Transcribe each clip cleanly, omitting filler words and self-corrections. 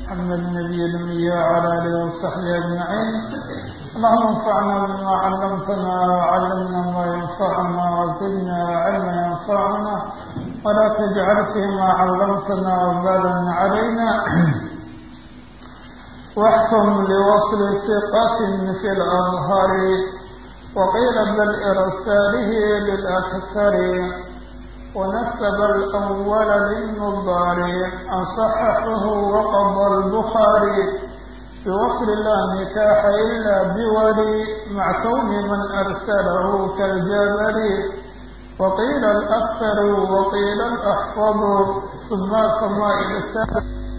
محمد النبي الأمي وعلى آله وصحبه أجمعين. اللهم انفعنا بما علمتنا وعلمنا ما ينفعنا وزدنا علما ينفعنا ولا تجعل فيما علمتنا وبالا علينا. واحكم لوصل ثقة في الأظهر وقيل بل إرساله للأكثر ونسب الأول للنظار أصححه وقضى البخاري بوصل لا نكاح إلا بولي مع كون من أرسله كالجبل وقيل الأكثر وقيل الأحفظ ثم كما إرسال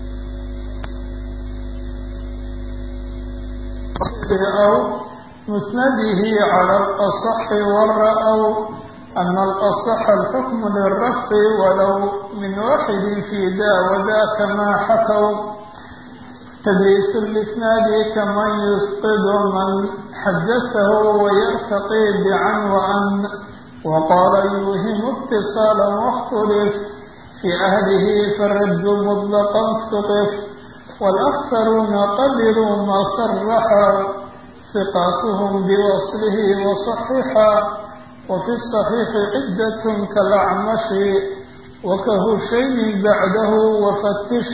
أو مسنده على الأصح والرأوا أن الأصح الحكم للرفع ولو من واحد في ذا وذاك ما حكوا تدريس الإسناد كمن يسقط من حدثه ويرتقي بعن وأن وقال يوهم اتصالا واختلف في أهله فالرد مطلقا استقف والأكثرون قبلوا ما صرحا ثقاتهم بوصله وصححا وفي الصحيح عدة كالأعمش وكهشيم بعده وفتش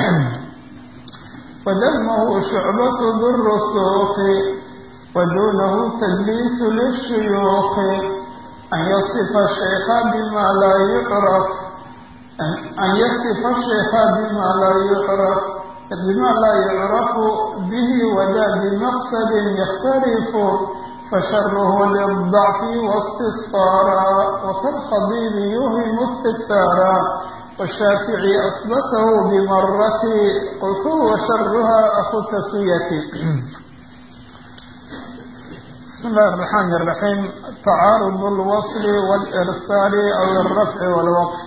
ودمه شعبة ذو الرسوخ ودونه تدليس للشيوخ أن يصف الشيخ بما لا يعرف أن يصف الشيخ بما لا يعرف به وذا بمقصد يختلف فشره للضعف واستصفارا وكالخضيب يوهم استكثارا والشافعي أثبته بمرة قلت وشرها أخو التسوية. بسم الله الرحمن الرحيم. تعارض الوصل والإرسال أو الرفع والوقف.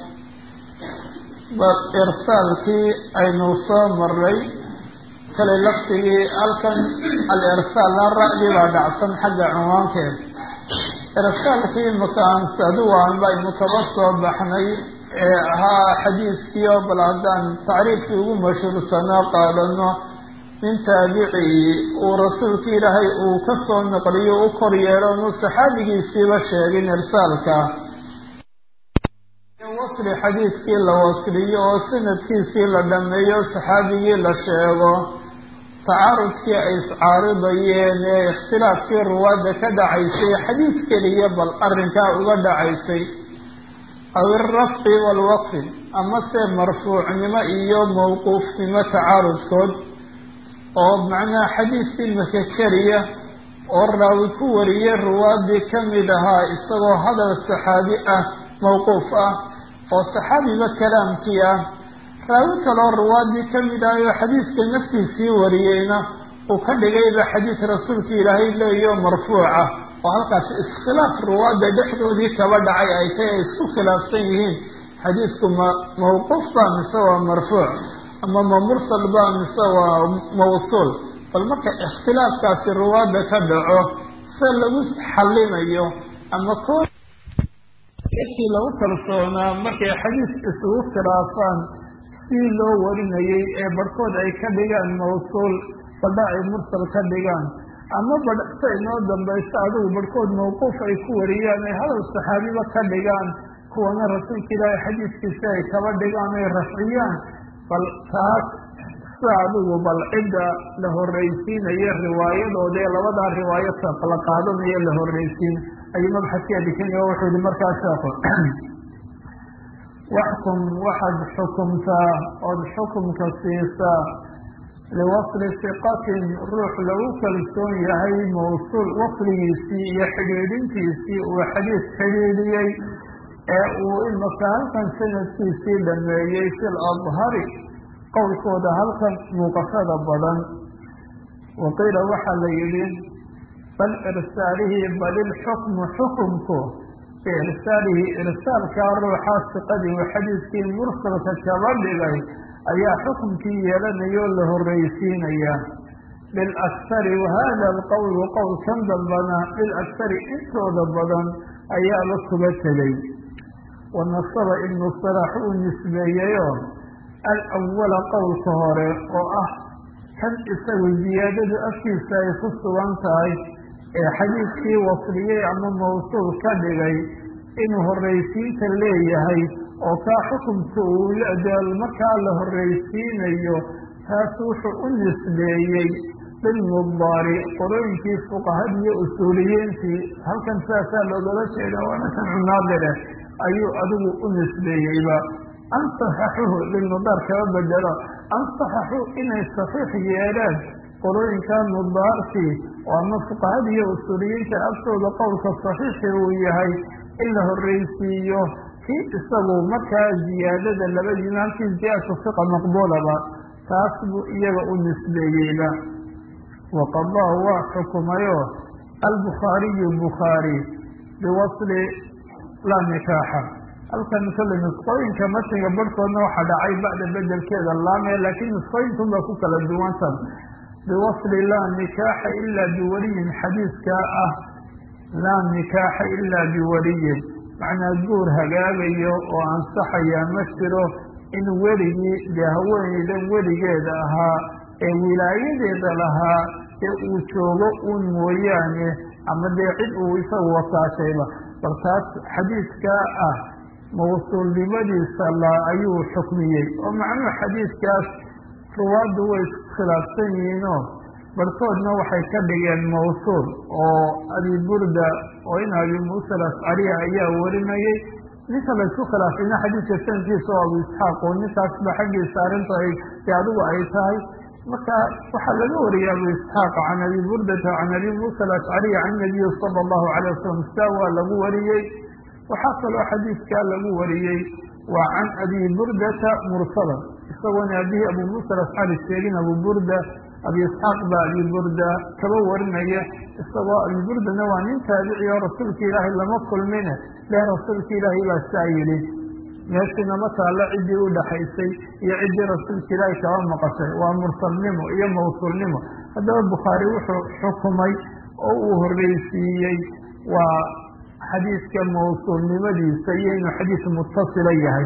والإرسال كي أي نوصى مري kale laftigii halkan al-irsaal la ra'yi baa dhacsan xagga cinwaankeed irsaalkii makaansaduu aan baynu kaba soo baxnay ee ahaa xadiiskii oo bal haddaan tacriifkii ugu mashhuursanaa qaadano nin taabicii uu rasuulkii ilaahay uu ka soo naqliyo u kor yeelo nu saxaabigiisiiba sheegin irsaalka wasli xadiiskii la wasliyo oo sanadkiisii la dhameeyo saxaabigii la sheego tacaarudkii ay iscaaridayeen ee ikhtilaafkii ruwaadda ka dhacaysay xadiis keliya bal arrinkaa uga dhacaysay aw irafci waalwaqfi amase marfuucnimo iyo mawquufnimo tacaarudkood oo macnaha xadiiskii maka keliya oo raawi ku wariyey ruwaaddii ka mid ahaa isagoo hadal saxaabi ah mawquuf ah oo saxaabiba kalaamkii ah raawi kaloo ruwaadii ka mid ah oo xadiiska naftiisii wariyeyna uu ka dhigayba xadiis rasuulka ilaahay leeyo marfuuca oo halkaas iskhilaaf ruwaadda dhexdoodii kaba dhacay ay tahay ay isku khilaafsan yihiin xadiisku mawquuf baa mise waa marfuuc ama ma mursal baa mise waa mawsuul bal marka ikhtilaafkaasi ruwaadda ka dhaco se lagu xallinayo ama kii lagu kalsoonaa markay xadiis isugu khilaafaan si loo warinayay ee barhkood ay ka dhigaan mawsuul badha ay mursal ka dhigaan ama badhse inoo dambaysta adigu barhkood mawquuf ay ku wariyaan ay hadal saxaabiba ka dhigaan kuwana rasuulka ilaahay xadiiskiisi ay kaba dhigaan ay rafciyaan bal taas sa adigu bal cidda la horreysiinaya riwaayadooda ee labadaa riwaayo la qaadanayo la horreysiin ayuu mabxadkii adikanya wuxuu yihi markaa sheeko waxkum waxaad xukumtaa ood xukumka siisaa liwasli hiqatin ruux lagu kalsoon yahay mawsuul wasligiisii iyo xidhiidhintiisii uu xadiis xidhiidhiyey ee uu imaka halkan sanadkiisii dhameeyey fil adhari qowlkooda halkan muuqashada badan waqiila waxaa la yidhi bal irsaalihi bal ilxukmu xukumku biirsaalihi irsaalkaa ruuxaa siqadii uu xadiiskii mursalka kaba dhigay ayaa xukumkii yeelanaya oo la horreysiinaya lilakhari wahada alqowlu qowlkan dambana lilakhari intooda badan ayaaba kuba tegay wanasaba ibnu salaax uu nisbeeyeyoo alawala qowlka hore oo ah kan isagu ziyaadadu afkiisa ay ku sugan tahay ee xadiidkii wasliyey ama mawsuul ka dhigay inuu horraysiinta leeyahay oo kaa xukunka uu markaa la horraysiinayo taas wuxuu u nisbeeyey bilmudaari qorooyinkii fuqahadiiyo usuuliyiintii halkan saasaa loogala jeeda waana kan cunaadire ayuu adigu u nisbeeyeyba an saxaxuhu lilmudaar kaba bedelo an saxaxuu inay saxiix yeeleen qorooyinka mudaartii oo ama fuqahadiiyo usuuliyiinta agtooda qowlka saxiixi uu yahay in la horraysiiyo kii isagu markaa ziyaadada labadiina halkii ziyaadatu fiqa maqbuulaba taas buu iyaga u nisbeeyeyba waqadaa waa xukumayo albukhaariyu bukhaari biwasli laa nikaaxa halkan kale nusqooyinka matniga barhkoodna waxaa dhacay bacda bedelkeeda laame laakiin nusqooyinkan baa ku kala duwantan biwasli laa nikaaxa ilaa biwaliyin xadiiskaa ah laa nikaaxa ilaa biwaliyin macnaa guur hagaagayo oo ansaxaya ma jiro in weligii dee haweeneydan weligeeda ahaa ee wilaayadeeda lahaa ee uu joogo uun mooyaane ama dee cid uu isagu wakaashayba bal taas xadiidkaa ah mawsuulnimadiisa ayuu xukmiyey oo macnuhu xadiidkaas ruwaaddu way iskhilaafsan yihiinoo barhkoodna waxay ka dhigeen mawsuul oo abi burda oo in abi muusa alascariya ayaa warinayay ninka laysu khilaafayna xadiidka sanadkiisa oo abu isxaaq oo ninkaasba xaggiisa arrinta ay dee adigu ay tahay marka waxaa laga wariyay abu isxaaq can abi burdata can abi muusa alascariya can nabiyi sala allahu calay wasalam saa waa lagu wariyey waxaa kaloo xadiidkaa lagu wariyey waa can abi burdata mursalan isagoona abihi abu muusa alascari sheegin abu burda abi isxaaq baa abi burda kaba warinaya isagoo abi burdana waa nin taabici oo rasuulka ilaahay lama kulmine leh rasuulka ilaahay baa saa yidhi meeshina ma taalla ciddii u dhaxaysay iyo ciddii rasuulka ilaahay kaba maqashay waa mursalnimo iyo mawsuulnimo haddaba bukhaari wuxuu xukumay oo uu horreysiiyey waa xadiidka mawsuulnimadiisa iyo inuu xadiis mutasila yahay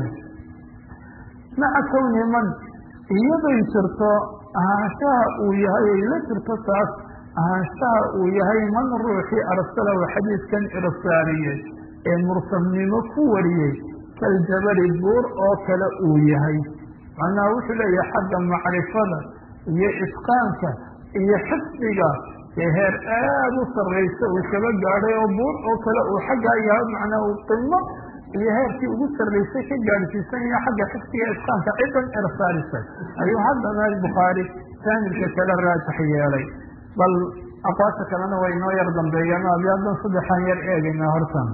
maca kowni man iyaday jirto ahaanshaha uu yahay ay la jirto taas ahaanshaha uu yahay man ruuxii arsalahu xadiidkan irsaariyey ee mursalnimo ku wariyey kaljabali buur oo kale uu yahay macnaha wuxuu leeyahay xagga macrifada iyo itqaanka iyo xifdiga ee heer aada u sarraysa uu kaba gaadhay oo buur oo kale uu xaggaa yahay macnaa uu qimo iyo heerkii ugu sarraysay ka gaadhsiisan yahay xagga xifdiga itqaanka cidan irsaarisay ayuu haddana bukhaari saamilka kala raajax yeelay bal aqwaasha kalena way inoo yar dambeeyaan abi haddan saddexaan yar eegaynaa hortan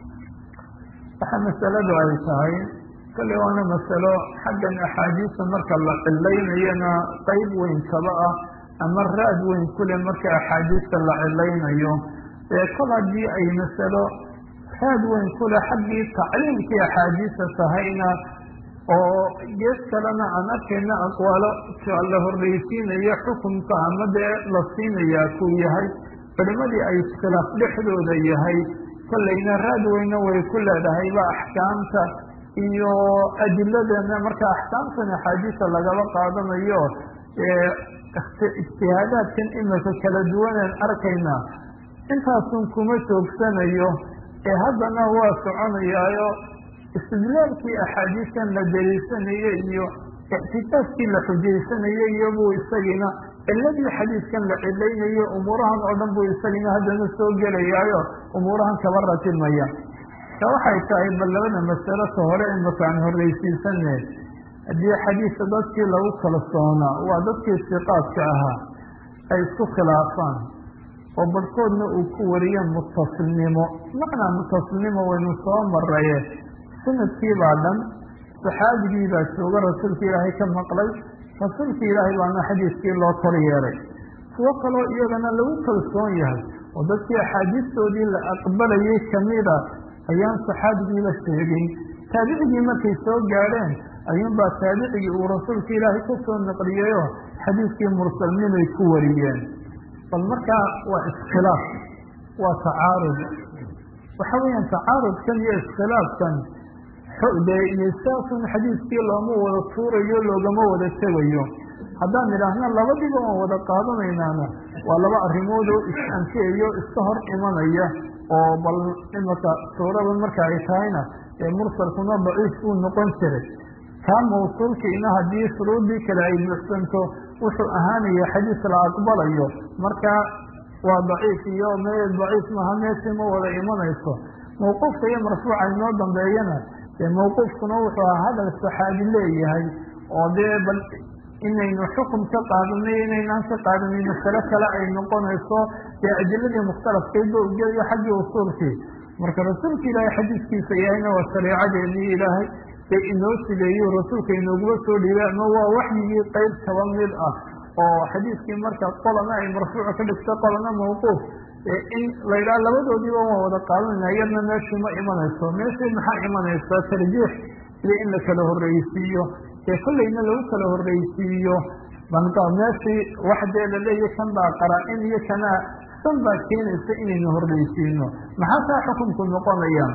waxaa masaladu ay tahay kale waana masalo xaggan axaadiista marka la cilaynayana qeyb weyn kaba ah ama raad weyn kule marka axaadiista la cilaynayo ee kol haddii ay masalo raad weyn kule xaggii tacliimkii axaadiista tahayna oo gees kalena aan arkayna aqwaalo la horreysiinayo xukunka ama dee la siinayaa kuu yahay culimadii ay iskhilaaf dhexdooda yahay kollayna raad weyna way ku leedahayba axkaamta iyo adiladana marka axkaamtan axaadiista lagaba qaadanayo ijtihaadaadkan imika kala duwanaan arkaynaa intaasun kuma joogsanayo ee haddana waa soconayaayo istidlaalkii axaadiistan la daliisanaye iyo ictikaafkii la xujaysanayey iyobuu isagiina ciladii xadiidkan la cilaynayo umuurahan oo dhan buu isagina haddana soo gelayaayo umuurahan kaba ratimaya ta waxay tahay bal labada masalo ka hore imaka aan horreysiisane haddii xadiidka dadkii lagu kalsoonaa waa dadkii siqaadka ahaa ay isku khilaafaan oo barhkoodna uu ku wariyo mutasilnimo macnaa mutasilnimo waynu soo maraye sanadkii baa dhan saxaabigii baa jooga rasuulka ilaahay ka maqlay rasuulka ilaahay baana xadiiskii loo kor yeelay kuwo kaloo iyagana lagu kalsoon yahay oo dadkii axaadiistoodii la aqbalayay kamida ayaan saxaabigiiba sheegin taabicigii markay soo gaadheen ayuunbaa taabicigii uu rasuulka ilaahay ka soo naqliyeyo xadiiskii mursalnimay ku wariyeen bal markaa waa iskhilaaf waa tacaarud waxa weeyaan tacaarudkan iyo iskhilaafkan saasun xadiiskii looma wada tuurayo loogama wada tegayo. haddaan idhaahna labadiiba waan wada qaadanaynaana waa laba arrimood oo is-anfiyayo iska hor imanaya oo bal imaka suurada marka ay tahayna ee mursalkuna daciif buu noqon jiray. kaa mawsuulkiina haddii shuruudii kale ay buuxsanto wuxuu ahaanaya xadiis la aqbalayo, marka waa daciif iyo daciif maaha meeshii ma wada imanayso. mawquufka iyo marfuuca inoo dambeeyana dee mawquufkuna wuxuu ahaa hadal saxaabi leeyahay oo dee bal inaynu xukum ka qaadanay inaynaan ka qaadanin masale kale ay noqonayso dee adiladii mukhtalafkeedba ugeeyo xaggii usuulkii. marka rasuulka ilaahay xadiiskiisa yahayna waa shareecadeedii ilaahay dee inoo sideeyo rasuulka inooguba soo dhiibay ama waa waxyigii qeyb kaba mid ah oo xadiiskii marka qolana ay marfuuca ka dhigto qolana mawquuf in la yidhaha labadoodiiba waan wada qaadanayna iyadna meeshii ma imanayso. meeshii maxaa imanaysaa tarjiix iyo in la kala horreysiiyo dee kollayna lagu kala horreysiiyo banka meeshii wax dee laleeyahy kan baa qaraa-in iyo kana san baa keenaysa inaynu horreysiino. maxaa taa xukunku noqonayaan?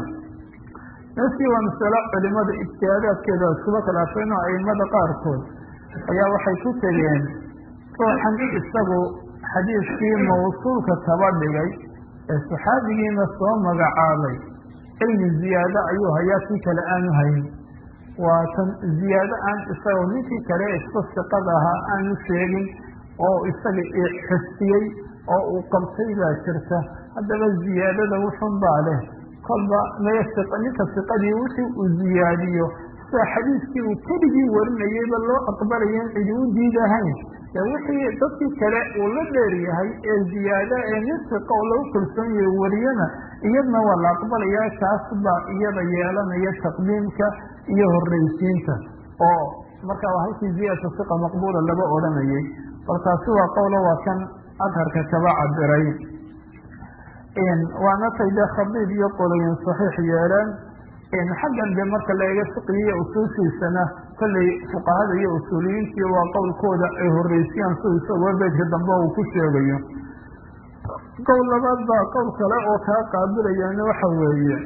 meeshii waa masalo culimada ijtihaadaadkeeda iskuba khilaafeen oo aimada qaarkood ayaa waxay ku tegeen ruuxan isagu xadiiskii mawsuulka kaba dhigay ee saxaabigiina soo magacaabay cilmi ziyaado ayuu hayaa kii kale aanu hayn. waa tan ziyaado aan isagoo ninkii kale isku siqada ahaa aanu sheegin oo isaga xustiyey oo uu qabtay baa jirta. haddaba ziyaadada wuxun baa leh kolba ninka siqadii wixii uu ziyaadiyo sida xadiiskii uu keligii warinayayba loo aqbalayen cidi u diidahayn ee wixii dadkii kale uu la dheeryahay ee ziyaada ee nin siqa oo lagu kalsoon yahay wariyana iyadna waa la aqbalayaa. kaas baa iyada yeelanaya taqdiimka iyo horreysiinta oo marka waa halkii ziyadata siqa maqbuula laga odhanayay. bal taasi waa qowlo waa kan adharka kaba cabiray waana tay dee khabiib iyo qoloyin saxiix yeeleen. xaggan dee marka la eega fiqigiiyo usuushiisana kollay fuqahada iyo usuuliyiintii waa qowlkooda ay horreysiyaan si isagoo beedka dambe uu ku sheegayo. qowl labaad baa qowl kale oo kaa qaabilayana waxa weeye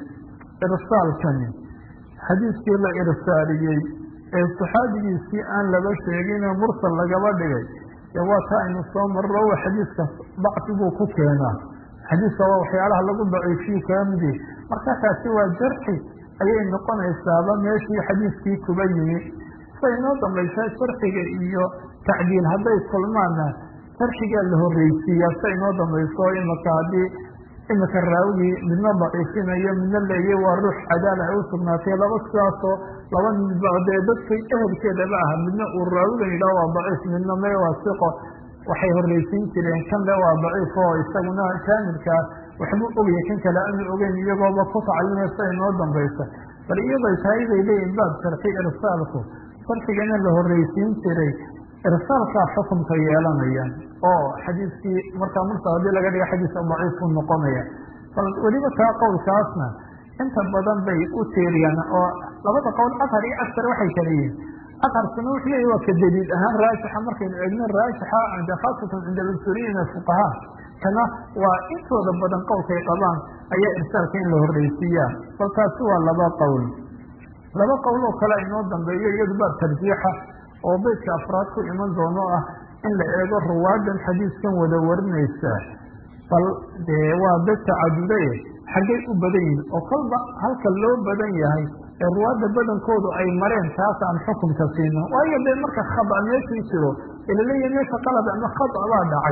irsaalkani xadiiskii la irsaaliyey ee saxaabigiisii aan laba sheegine mursal lagaba dhigay ee waa taa aynu soo marro wa xadiiska dacfi buu ku keenaa. xadiiska waa waxyaalaha lagu daciifiyo kamidi marka taasi waa jarxi ayay noqonaysaaba meeshii xadiiskii kuba yimi. say noo dambaysaa jarxiga iyo tacdiil hadday kulmaana jarxigaa la horreysiiyaa say noo dambayso imaka haddii imika raawigii midna daciifinayo midna leeyahy waa ruux cadaala ay u sugnaatay laba sidaasoo laba midbadee dadkay ehelkeedaba aha midna uu raawigan yidhaha waa daciif midna me waa siqo waxay horreysiin jireen kan le waa daciif oo isaguna jaanibkaa waxbuu ogaya kan kale aanu ogeyn iyagooba ku tacallinaysa inoo dambaysa. bal iyaday tahay bay leeyihin baab sharxi irsaalku sharxigana la horreysiin jiray irsaalkaa xukunka yeelanaya oo xadiiskii markaa mursal haddii laga dhiga xadiiska daciif u noqonaya. bal weliba taa qowlkaasna inta badan bay u tiiriyaan oo labada qowl ashar iyo askar waxay kala yihiin. asharkuna wuxuu leeyahy waa ka daliil ahaan raajixa markaynu eegno raajixa cinda khaasatan cinda al-usuuliyiina fuqahaa kana waa intooda badan qowlkay qabaan ayaa irsaalka in la horreysiiyaa. bal taasi waa laba qowl. laba qowl oo kale inoo dambeeyo iyadu baab tarjiixa oo beydka afraad ku iman doono ah in la eego ruwaadan xadiiskan wada warinaysa bal dee waa dad tacadudaye xaggay u badan yihin oo kolba halka loo badan yahay ee ruwaadda badankoodu ay mareen taas aan xukunka siino. waayo dee marka khada meeshii jiro ee laleeyahay meesha qalad ama khada baa dhacay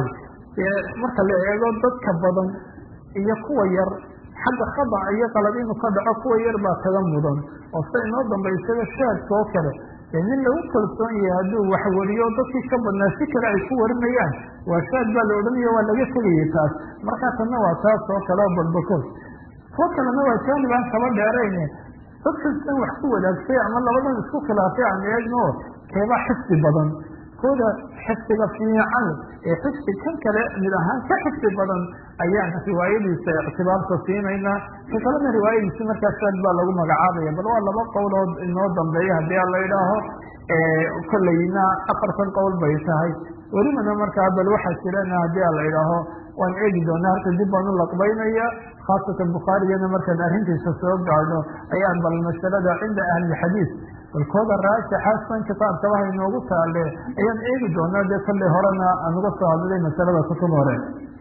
marka la eego dadka badan iyo kuwa yar xagga khada iyo qalad inuu ka dhaco kuwa yar baa kaga mudan oo sida inoo dambaysada shaadka oo kale nin lagu kalsoon yahay hadduu wax wariyo dadkii ka badnaa si kale ay ku warinayaan waa shaad baa la odhanaya waa laga tegayay taas. markaa tanna waa taas oo kale oo balbakood kuwo kalena waa jaanib aan kaba dheerayne dadkastan wax ku wadaagsay ama labadan isku khilaafay aan eegno keebaa xifdi badan kooda xifdiga fiican ee xifdi kan kale mid ahaan ka xifdi badan ayaan riwaayadiisa ictibaarka siinaynaa ka kalena riwaayadiisi markaas aad baa lagu magacaabaya bal waa laba qowlood inoo dambeeya haddii aan la idhaaho kolleyna 4 qowl bay tahay welibana markaa bal waxaa jirana haddii aan la idhaaho waan eegi doonaa halka dib baan u laqbaynaya khaasatan bukhaarigana markaan arrintiisa soo gaadho ayaan bal masalada cinda ahlilxadiis balkooda raajaxaasan kitaabkaba inoogu taale ayaan eegi doonaa dee kolley horena aan uga soo hadlay masalada kutub hore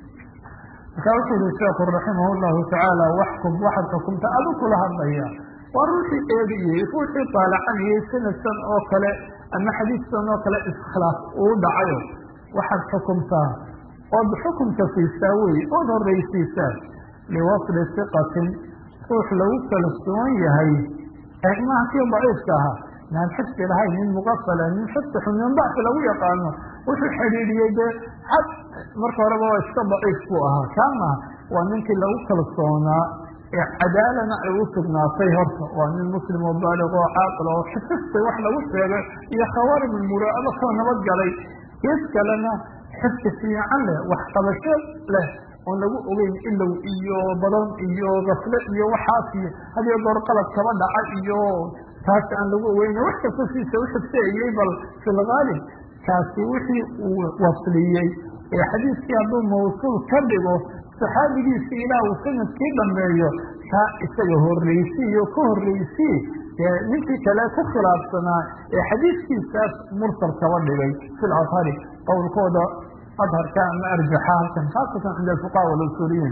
markaa wuxuu yihi sheekhu raximah llahu tacaala waxkum waxaad xukumta adu kula hadlaya waa ruuxii eegayey ruuxii daalacanayay sanadkan oo kale ama xadiiskan oo kale iskhilaaf uu dhacayo waxaad xukumtaa ood xukumka siisaa wey ood horreysiisaa liwasli siqatin ruux lagu kalsoon yahay eegmaha kii daciifka ahaa maan xifdi lahayn nin muqafala nin xifdi xun nin dacfi lagu yaqaano wuxuu xidhiidhiyey dee xad marka horeba waa iska daciif buu ahaa kaama waa ninkii lagu kalsoonaa ee cadaalana ay u sugnaatay horta waa nin muslim oo baaliq oo caaqil oo xifistay wax lagu sheegay iyo khawaarim almuraa'aba koo nabad galay gees kalena xifdi fiican leh wax qabasho leh oon lagu ogeyn ilow iyo badan iyo gafle iyo waxaas iyo hadiyo goor qalad kaba dhaca iyo taas aan lagu ogeyn wax kasta siisa u xifteeyey bal fil gaalib kaasi wixii uu wasliyey ee xadiiskii hadduu mawsuul ka dhigo saxaabigiisii ilaah uu sanadkii dhameeyo kaa isaga horreysiiyo ka horreysii dee ninkii kale ku khilaafsanaa ee xadiiskiisaas mursal kaba dhigay fil athari qowlkooda adharka ama arjaxa halkan khaasatan cinda alfuqaha walusuuliyiin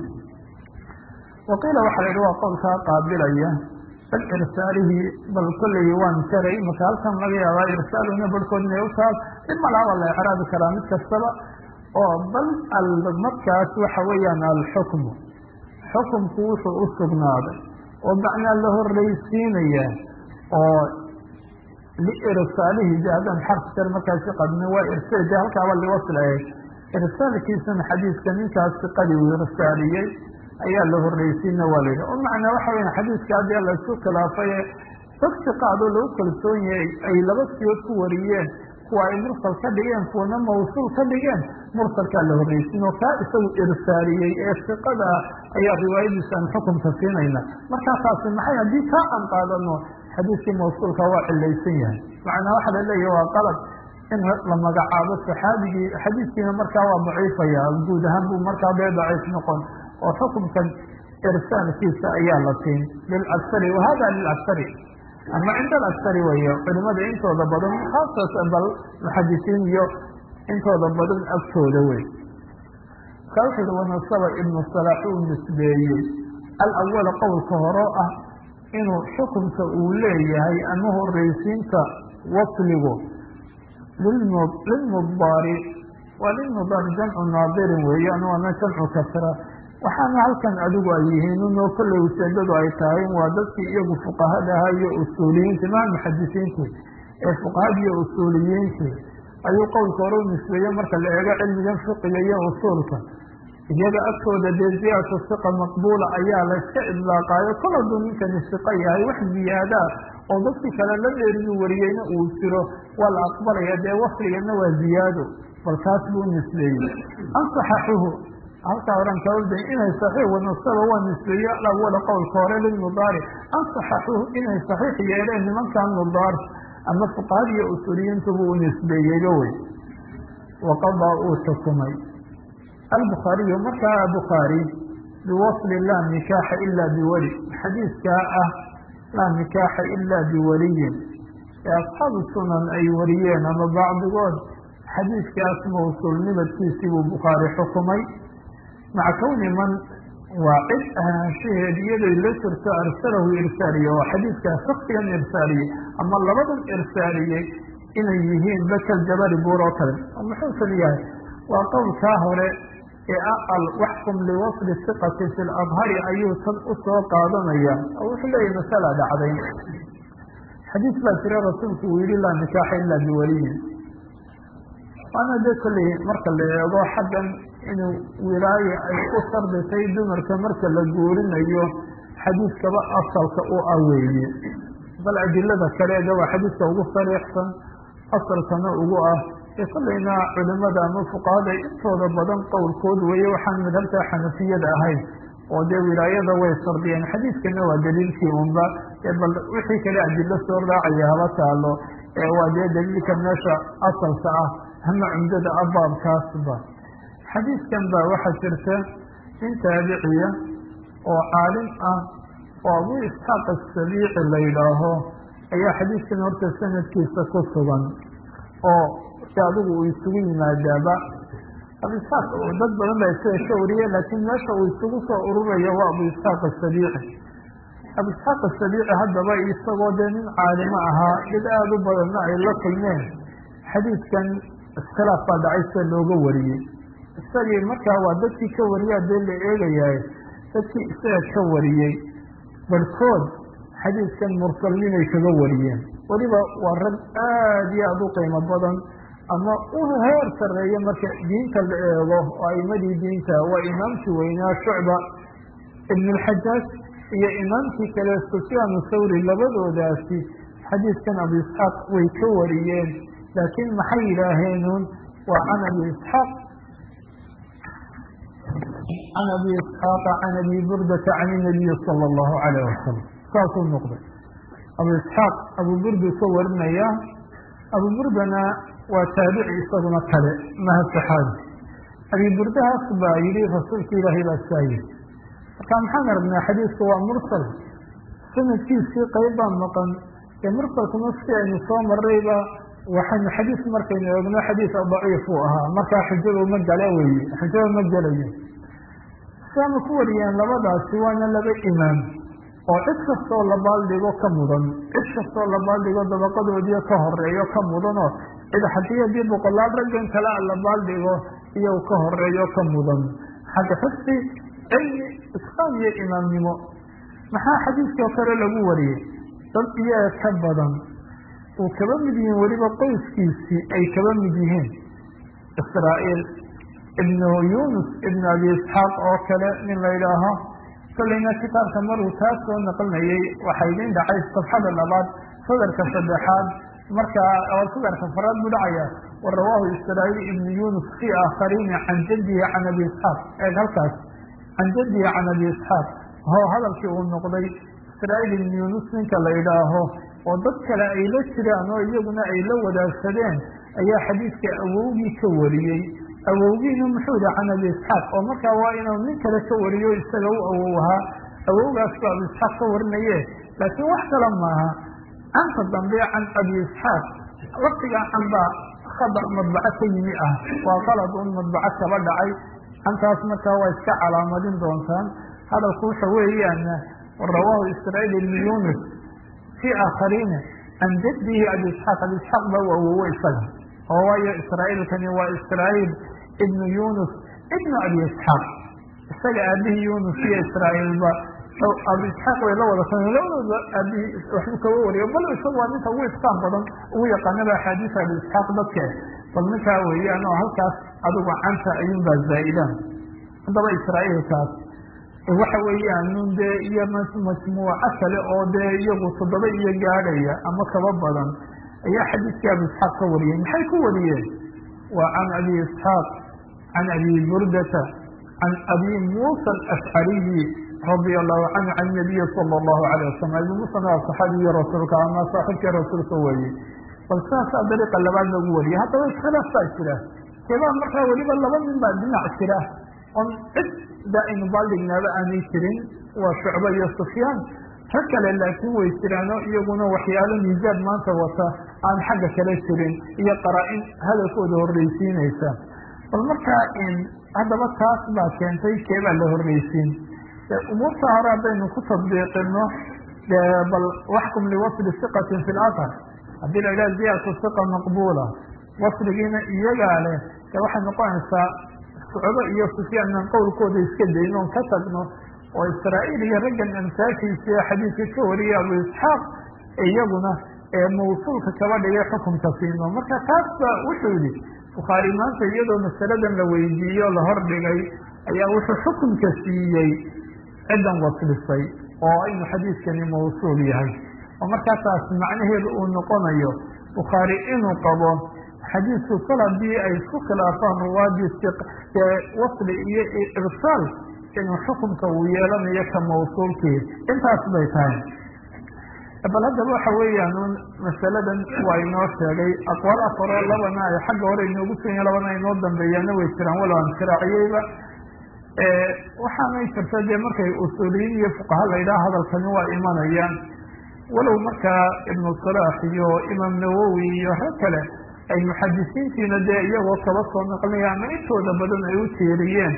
waqiila waxaa la yidhi waa qowlkaa qaabilaya bal irsaalihi bal kolley waan karay marka halkan laga yaabaa irsaaluna barhkood inay u taal in malaaba la icraabi karaa mid kastaba oo bal markaas waxa weeyaan alxukmu xukumku wuxuu u sugnaaday oo macnaa la horreysiinaya oo liirsaalihi de haddaan xarf jar markaasi qadmi waa irsaal de halkaaba liwasl ahayd irsaalkiisana xadiiska ninkaas siqadii uu irsaaliyey ayaa la horreysiina waa la yidhi oo macnaa waxa weya xadiiska haddii laysu khilaafay dad siqaadoo lagu kalsoon yahay ay laba siyood ku wariyeen kuwa ay mursal ka dhigeen kuwana mawsuul ka dhigeen mursalkaa la horreysiin oo kaa isagu irsaaliyey ee siqada ayaa riwaayadiisaan xukumka siinayna markaa taasi maxay haddii kaa aan qaadano xadiiskii mawsuulka waa cilaysan yahay macnaa waxaa la leeyahy waa qalab in la magacaabo saxaabigii xadiiskiina markaa waa daciifaya guud ahaan buu markaa dee daciif noqon oo xukumkan irsaalkiisa ayaa la siin lilaksari wahada lilaksari ama cinda alaksari weeye culimada intooda badan khaasatan bal muxadisiin iyo intooda badan agtooda wey markaa wuxu uhi wanasaba ibnu salaax uu nisbeeyey alawala qowlka horo ah inuu xukumka uu leeyahay ama horreysiinta wasligu lilmudaari waa lilmudaari jamcu naadirin weeyaan waana jamcu kasra waxaana halkan adigu ay yihiin inoo kolley ujeedadu ay tahay waa dadkii iyagu fuqahadaha iyo usuuliyiinta maa muxadisiintii ee fuqahada iyo usuuliyiintii ayuu qowlka hore u nisbeeye marka la eego cilmigan fiqiga iyo usuulka iyaga agtooda dee ziyaadatu siqa maqbuula ayaa la iska idlaaqaayo kol hadduu ninkani siqo yahay wax ziyaadaa oo dadkii kale la dheeriyu wariyeyna uu jiro waa la aqbalaya dee wasligana waa ziyaado bal kaas buu nisbeeyey ansaxaxuhu halkaa oran kaoda inay saxiix wanasaba waa nisbeeye alawala qowlka hore lilmudaari ansaxaxuhu inay saxiix yeeleen nimankan mudaar ama fuqahada iyo usuuliyiintubu u nisbeeyeyba wey waqadaa uu xukumay albukhaariyu markaa bukhaari biwasli laa nikaaxa ila biweli xadiiskaa ah laa nikaaxa ila biwaliyin ee asxaabu sunan ay wariyeen ama bacdigood xadiiskaas mawsuulnimadkiisii buu bukhaari xukumay maca kowni man waa cid ahaanshaheed iyaday la jirto arsalahu irsaaliye oo xadiiskaa shaksigan irsaaliyey ama labadan irsaaliyey inay yihiin bakal jabari buur oo kale oo muxuu kal yahay waa qowlkaa hore ee waxkum liwasli siqati fi ladhari ayuu tan u soo qaadanaya oo wuxuu leeyahy masala dhacday xadiis baa jira rasuulku uu yihi laa nikaaxa ila biwaliyin waana dee kolley marka la eego xaggan inuu wilaaye ay u sharditay dumarka marka la guurinayo xadiiskaba asalka u aweeye bal adilada kaleeda waa xadiiska ugu sariixsan asalkana ugu ah kolleyna culimada ama fuqahada intooda badan qowlkood weeye waxaan madhabta xanafiyada ahayn oo dee wilaayada way shardiyeen xadiidkana waa daliilkii unba bal wixii kale adilo soo raacaya haba taalo waa dee daliilka meesha asalka ah ama cumdada abaabkaasba xadiidkan ba waxaa jirta nin taabiciya oo caalim ah oo abu isxaaq asabiici la yidhaaho ayaa xadiidkan horta sanadkiisa ku sugan oo adigu uu isugu yimaadaaba abu isxaaq dad badan baa isaga ka wariye laakiin meesha uu isugu soo ururayo waa abu isxaaq asabiici abu isxaaq asabiici haddaba isagoo dee nin caalimo ahaa dad aada u badanna ay la kulmeen xadiidkan iskhilaaf baa dhacay see looga wariyey isagii markaa waa dadkii ka wariyaa dee la eegayahay dadkii isaga ka wariyey barhkood xadiidkan mursalninay kaga wariyeen weliba waa rag aada iyo aada u qiimo badan ama u heer sarreeya marka diinta la eego oo aimadii diinta waa imaamkii weynaa shucba ibn alxajaaj iyo imaamkii kale sufyaan thawri labadoodaasi xadiidkan abu isxaaq way ka wariyeen laakiin maxay yidhaaheenun waa can abi isxaaq can abi isxaaqa can abi burdata can inabiyi sala allahu calayh wasalam saasuu noqday abu isxaaq abu burdu ka warinaya abu burdana waa taabici isaguna kale maha saxaabi abi burdahaas baa yidhi rasuulka ilaahay baa saa yiri marka maxaan aragnaa xadiidku waa mursal sanadkiisii qayb baa maqan ee mursalkuna si aynu soo marayba waxaynu xadiis markaynu eegno xadiis daciif uu ahaa markaa xujadu ma gala weye xujada ma gelayo saama ku wariyeen labadaasi waana laba imaam oo cid kastoo la baaldhigo ka mudan cid kastoo la baaldhigo dabaqadoodiio ka horeeyo ka mudanoo cid hadii boqolaal raggan kale a la baaldhigo iyo ka horeeyo ka mudan xagga xifdi cilmi isqaan iyo imaamnimo maxaa xadiiskoo kale lagu wariyey dad iyaga ka badan uu kaba mid yihiin weliba qoyskiisii ay kaba mid yihiin israa'iil ibnu yunus ibnu abi isxaaq oo kale nin la yidhaaho kolleyna kitaabka maruu taas soo naqlinayay waxaa idin dhacay safxada labaad sadarka saddexaad markaa oo sadarka faraad buu dhacaya wa rawaahu israa'iil ibnu yunus fi aakhariina can jaddihi can abi isxaaq eeg halkaas can jaddihi can abi isxaaq hoo hadalkii uu noqday israa'iil ibnu yunus ninka la yidhaaho oo dad kale ay la jiraan oo iyaguna ay la wadaagsadeen ayaa xadiidka awowgii ka wariyey awowgiina muxuu yihi can abi isxaaq oo markaa waa inuu nin kale ka wariyo isaga u awow ahaa awowgaas baa abi isxaaq ka warinaye laakiin wax kale maaha canta dambe can abi isxaaq waqtigaa can baa khabar madbaco ka yimi ah waa qalad un madbaco kaba dhacay cantaas markaa waa iska calaamadin doontaan hadalku waxa weeyaan rawaahu israa'iil ibnu yunus fi aakhariina can jaddihi abi isxaaq abi isxaaq baa u awowo isaga oo waayo israa'iilkani waa israa'iil ibnu yunus ibnu abi isxaaq isaga aabihii yunus iyo israa'iilba abi isxaaq way la wada sameen labadooda aabihii waxbuu kaga wariyo bal isaga waa ninka ugu isqaan badan ugu yaqaanaba axaadiisa abi isxaaq dadke bal ninkaa weeyaan oo halkaas adigu canta ayuunbaa zaa'idaan haddaba israa'iilkaas waxa weeyaan nun dee iyo majmuuco kale oo dee iyagu 7 iyo gaadhaya ama kaba badan ayaa xadiiskii abi isxaaq ka wariyeen maxay ku wariyeen waa can abi isxaaq can abi burdata can abi muusa alashcariyi radia allahu canhu can nabiyi sala allahu calayh wasalam abi muusana waa saxaabiyi rasuulka ama saaxibkii rasuulka weeye bal sidaasaa dariiqa labaad lagu wariyay haddaba iskhilaaf baa jira keebaa markaa weliba laba nin baa dhinac jira on cid daa'inu baaldhignaaba aanay jirin waa shucba iyo sufyaan rag kale laakiin way jiraano iyaguna waxyaalo miisaad maanta wata aan xagga kale jirin iyo qaraa-in hadalkooda horreysiinaysa bal markaa haddaba taas baa keentay keebaa la horreysiin umuurta hore haddaynu ku tadbiiqino bal waxkum liwasli siqatin fi lathar haddii la idhaha ziyadatu siqa maqbuula wasligiina iyagaa leh waxay noqonaysaa shucbo iyo sufyaanan qowlkooda iska dayno on ka tagno oo israa'iil iyo raggan amsaakiisa xadiiska ka wariyay abu isxaaq iyaguna mawsuulka kaba dhigay xukunka siino marka taas ba wuxuu yihi bukhaari maanta iyadoo masaladan la weydiiyo la hordhigay ayaa wuxuu xukunka siiyey ciddan waslisay oo inuu xadiiskani mawsuul yahay oo markaa taas macnaheedu uu noqonayo bukhaari inuu qabo xadiidku kol haddii ay isku khilaafaan ruwaadii wasli iyo irsaal inuu xukunka uu yeelanayo ka mawsuulkii intaas bay tahay. bal haddaba waxa weeyaan masaladan waa inoo sheegay aqwaal afaro labana ay xagga hore inoogu sugan labana inoo dambeeyaana way jiraan walow aan shiraaciyeyba waxaanay jirta dee markay usuuliyiin iyo fuqaha la yidhaha hadalkani waa imanayaan walow markaa ibnu salaax iyo imaam nawowi iyo rag kale ay muxadisiintiina dee iyagoo kaba soo naqlinaya ama intooda badan ay u tiiriyeen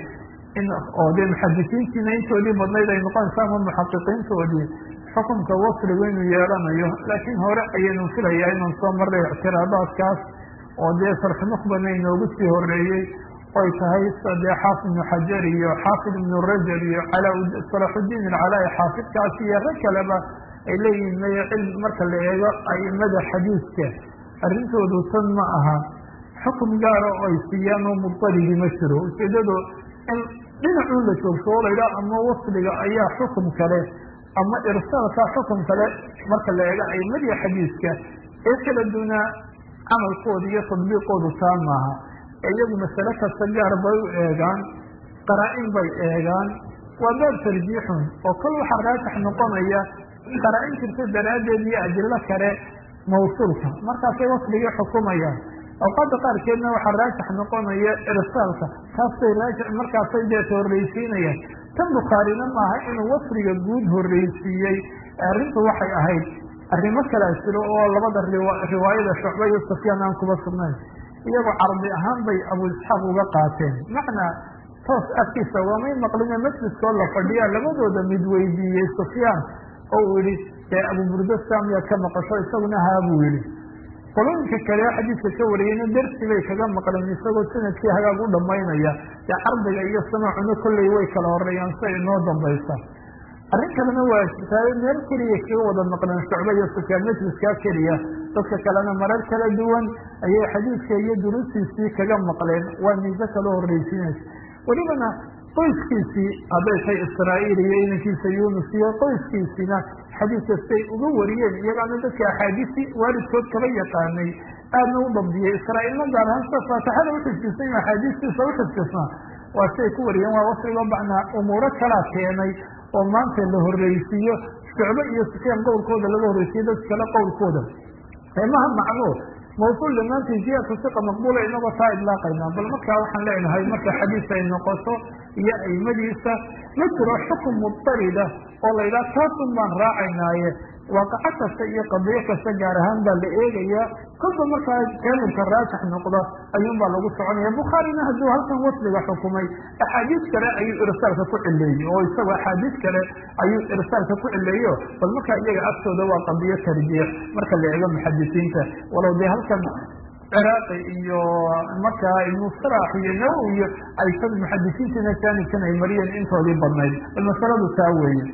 oo dee muxadisiintiina intoodii badnayd ay noqonaysa ama muxaqiqiintoodii xukunka wasligu inuu yeelanayo laakiin hore ayaynu filayaa inaan soo marray ictiraadaadkaas oo dee sarxi nukhbana inoogu sii horeeyey oy tahay dee xaafid ibnu xajar iyo xaafid ibnu rajab iyo salaaxudiin alcalaa xaafidkaas iyo rag kaleba ay leeyihiin maya cilm marka la eego aimada xadiiska arrintoodu tan ma aha xukum gaara oo ay siiyaan oo mudaligi ma jiro ujeedadu in dhinacuu la joogto oo la yidhaha ama wasliga ayaa xukum kale ama irsaalka xukum kale marka la eego aimadiya xadiiska ee kala duunaa camalkooda iyo tadbiiqoodu taa maaha iyagu masale kasta gaar bay u eegaan qaraa-in bay eegaan waa baab tarjiixun oo kol waxaa raajix noqonaya qaraa-in jirta daraaddeed iyo adilo kale mawsuulka markaasay wasligii xukumayaan awqaada qaarkeedna waxaa raajix noqonaya irsaalka taasay raajix markaasay deeta horreysiinayaan tan bukhaarina maaha inuu wasliga guud horreysiiyey arrintu waxay ahayd arrimo kalaa jiro oo labada riwaayada shucba iyo sufyaan aan kuba sugnayn iyagoo cardi ahaan bay abu isxaaq uga qaateen macnaa toos afkiisa waamay maqline majliskoo la fadhiyaa labadooda mid weydiiyey sufyaan oo uu yihi dee abu burda saamiyaad ka maqasho isaguna haa buu yihi qolooyinka kale xadiidka ka wariyeyna dersi bay kaga maqleen isagoo sanadkii hagaag u dhamaynaya dee cardiga iyo samacuna kolley way kala horeeyaan si ay noo dambaysa arrin kalena waa jirtaayo meel keliya kaga wada maqleen shucba iyo sufyaan majliskaa keliya dadka kalena marar kala duwan ayay xadiidka iyo durustiisii kaga maqleen waa miise kala horreysiinaysa welibana qoyskiisii hadday tahay israa'iil iyo inankiisa yunus iyo qoyskiisiina xadiid kastay uga wariyeen iyagaana dadka axaadiistii waalidkood kaba yaqaanay aadna u dabdiyey israa'iilna gaar ahaan sida faatixada uxifdisay axaadiistiisa uxifdisnaa waa siay ku wariyeen waa wasliga bacnaa umuuro kalaa keenay oo maanta la horreysiiyo shucbe iyo sufyaan qowlkooda laga horreysiyo dad kale qowlkooda maha macno mawsuul dhammaantii ziyadka siqa maqbuula inagoo taa idlaaqaynaa bal markaa waxaan leenahay marka xadiis ay noqoto iyo aimadiisa ma jiro xukun mudarida oo la yidhaha taasun baan raacaynaaye waaqaco kasta iyo qadiyo kasta gaar ahaan baa la eegayaa kolba markaa jaanibka raajix noqda ayuun baa lagu soconaya bukhaarina hadduu halkan wasliga xukumay axaadiis kale ayuu irsaalka ku cileeyey oo isaga axaadiis kale ayuu irsaalka ku cileeyo bal markaa iyaga agtooda waa qadiyo tarjiix marka la eego muxadisiinta walow dee halkan ciraaqi iyo markaa ibnu salaax iyo nawowi iyo ay sad muxadisiintiina jaanibkan ay mariyeen intoodii badnayd bal masaladu taa weeye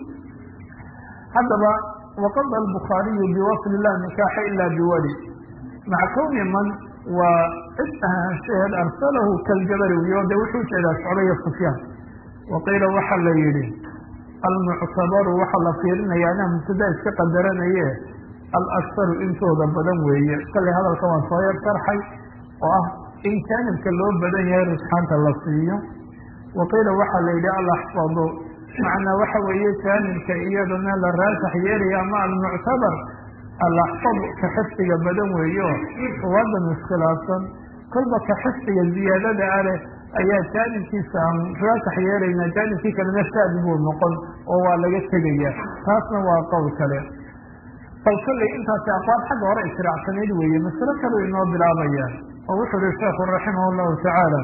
haddaba waqada albukhaariyu biwasli la nikaaxa ila biwali maca kowni man waa cid ahaanshaheed arsalahu kaljabari wiyo de wuxuu ujeedaa socda iyo sufyaan waqiila waxaa la yihi almuctabaru waxaa la fiirinaya anaa mubtada iska qadaranaye alaktaru intooda badan weeye kalley hadalka waan soo yar sharxay oo ah in jaanibka loo badan yahay rusxaanta la siiyo waqiila waxaa la yidhi alaxfadu macnaa waxa weeye jaanibka iyadana la raasax yeelaya ama almuctabar alaxfadu ka xifdiga badan weeyo ruwadan iskhilaafsan kolba ka xifdiga ziyaadada a leh ayaa jaanibkiisa aan raasax yeelayna jaanibkii kalena shaadi buu noqon oo waa laga tegaya taasna waa qowl kale bal kolley intaasi aqwaal xagga hore israacsanayd weeye masalo kaleu inoo bilaabaya oo wuxuu yihi sheekhu raximah llahu tacaala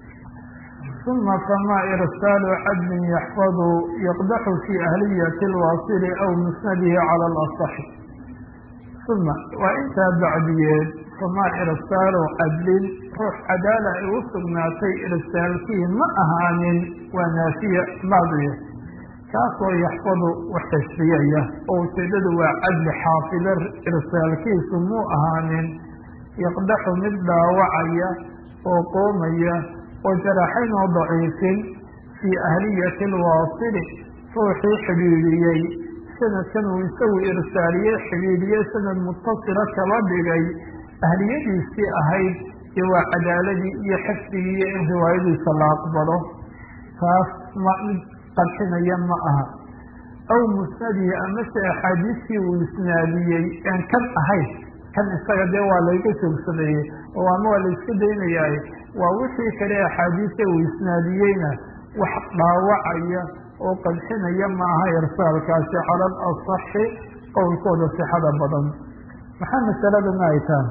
uma famaa irsaalu cadlin yaxfadu yaqdaxu fii ahliyati alwaasili aw musnadihi cala alasaxi uma waa intaa bacdiyeed famaa irsaalu cadlin ruux cadaala ay u sugnaatay irsaalkii ma ahaanin waa naafiya maadiya kaasoo yaxfadu wax xifdiyaya oo ujeedadu waa cadli xaafida irsaalkiisu muu ahaanin yaqdaxu mid dhaawacaya oo qoomaya oo jaraxayn oo daciifin fii ahliyati alwaasili ruuxii xidhiidhiyey sanadkan uu isagu irsaaliyey xidhiidhiyey sanad mutasila kaba dhigay ahliyadiisii ahayd waa cadaaladii iyo xifdigii iyo in riwaayadiisa la aqbalo taas ma mid qadxinaya ma aha. aw musnadihi amase axaadiistii uu isnaadiyey aan kan ahayn kan isaga dee waa layga joogsameeyey oo ama waa la iska daynayaay waa wixii kale axaadiista uu isnaadiyeyna wax dhaawacaya oo qadxinaya ma aha irsaalkaasi cala al asaxi qowlkooda sixada badan. maxaa masaladana ay tahay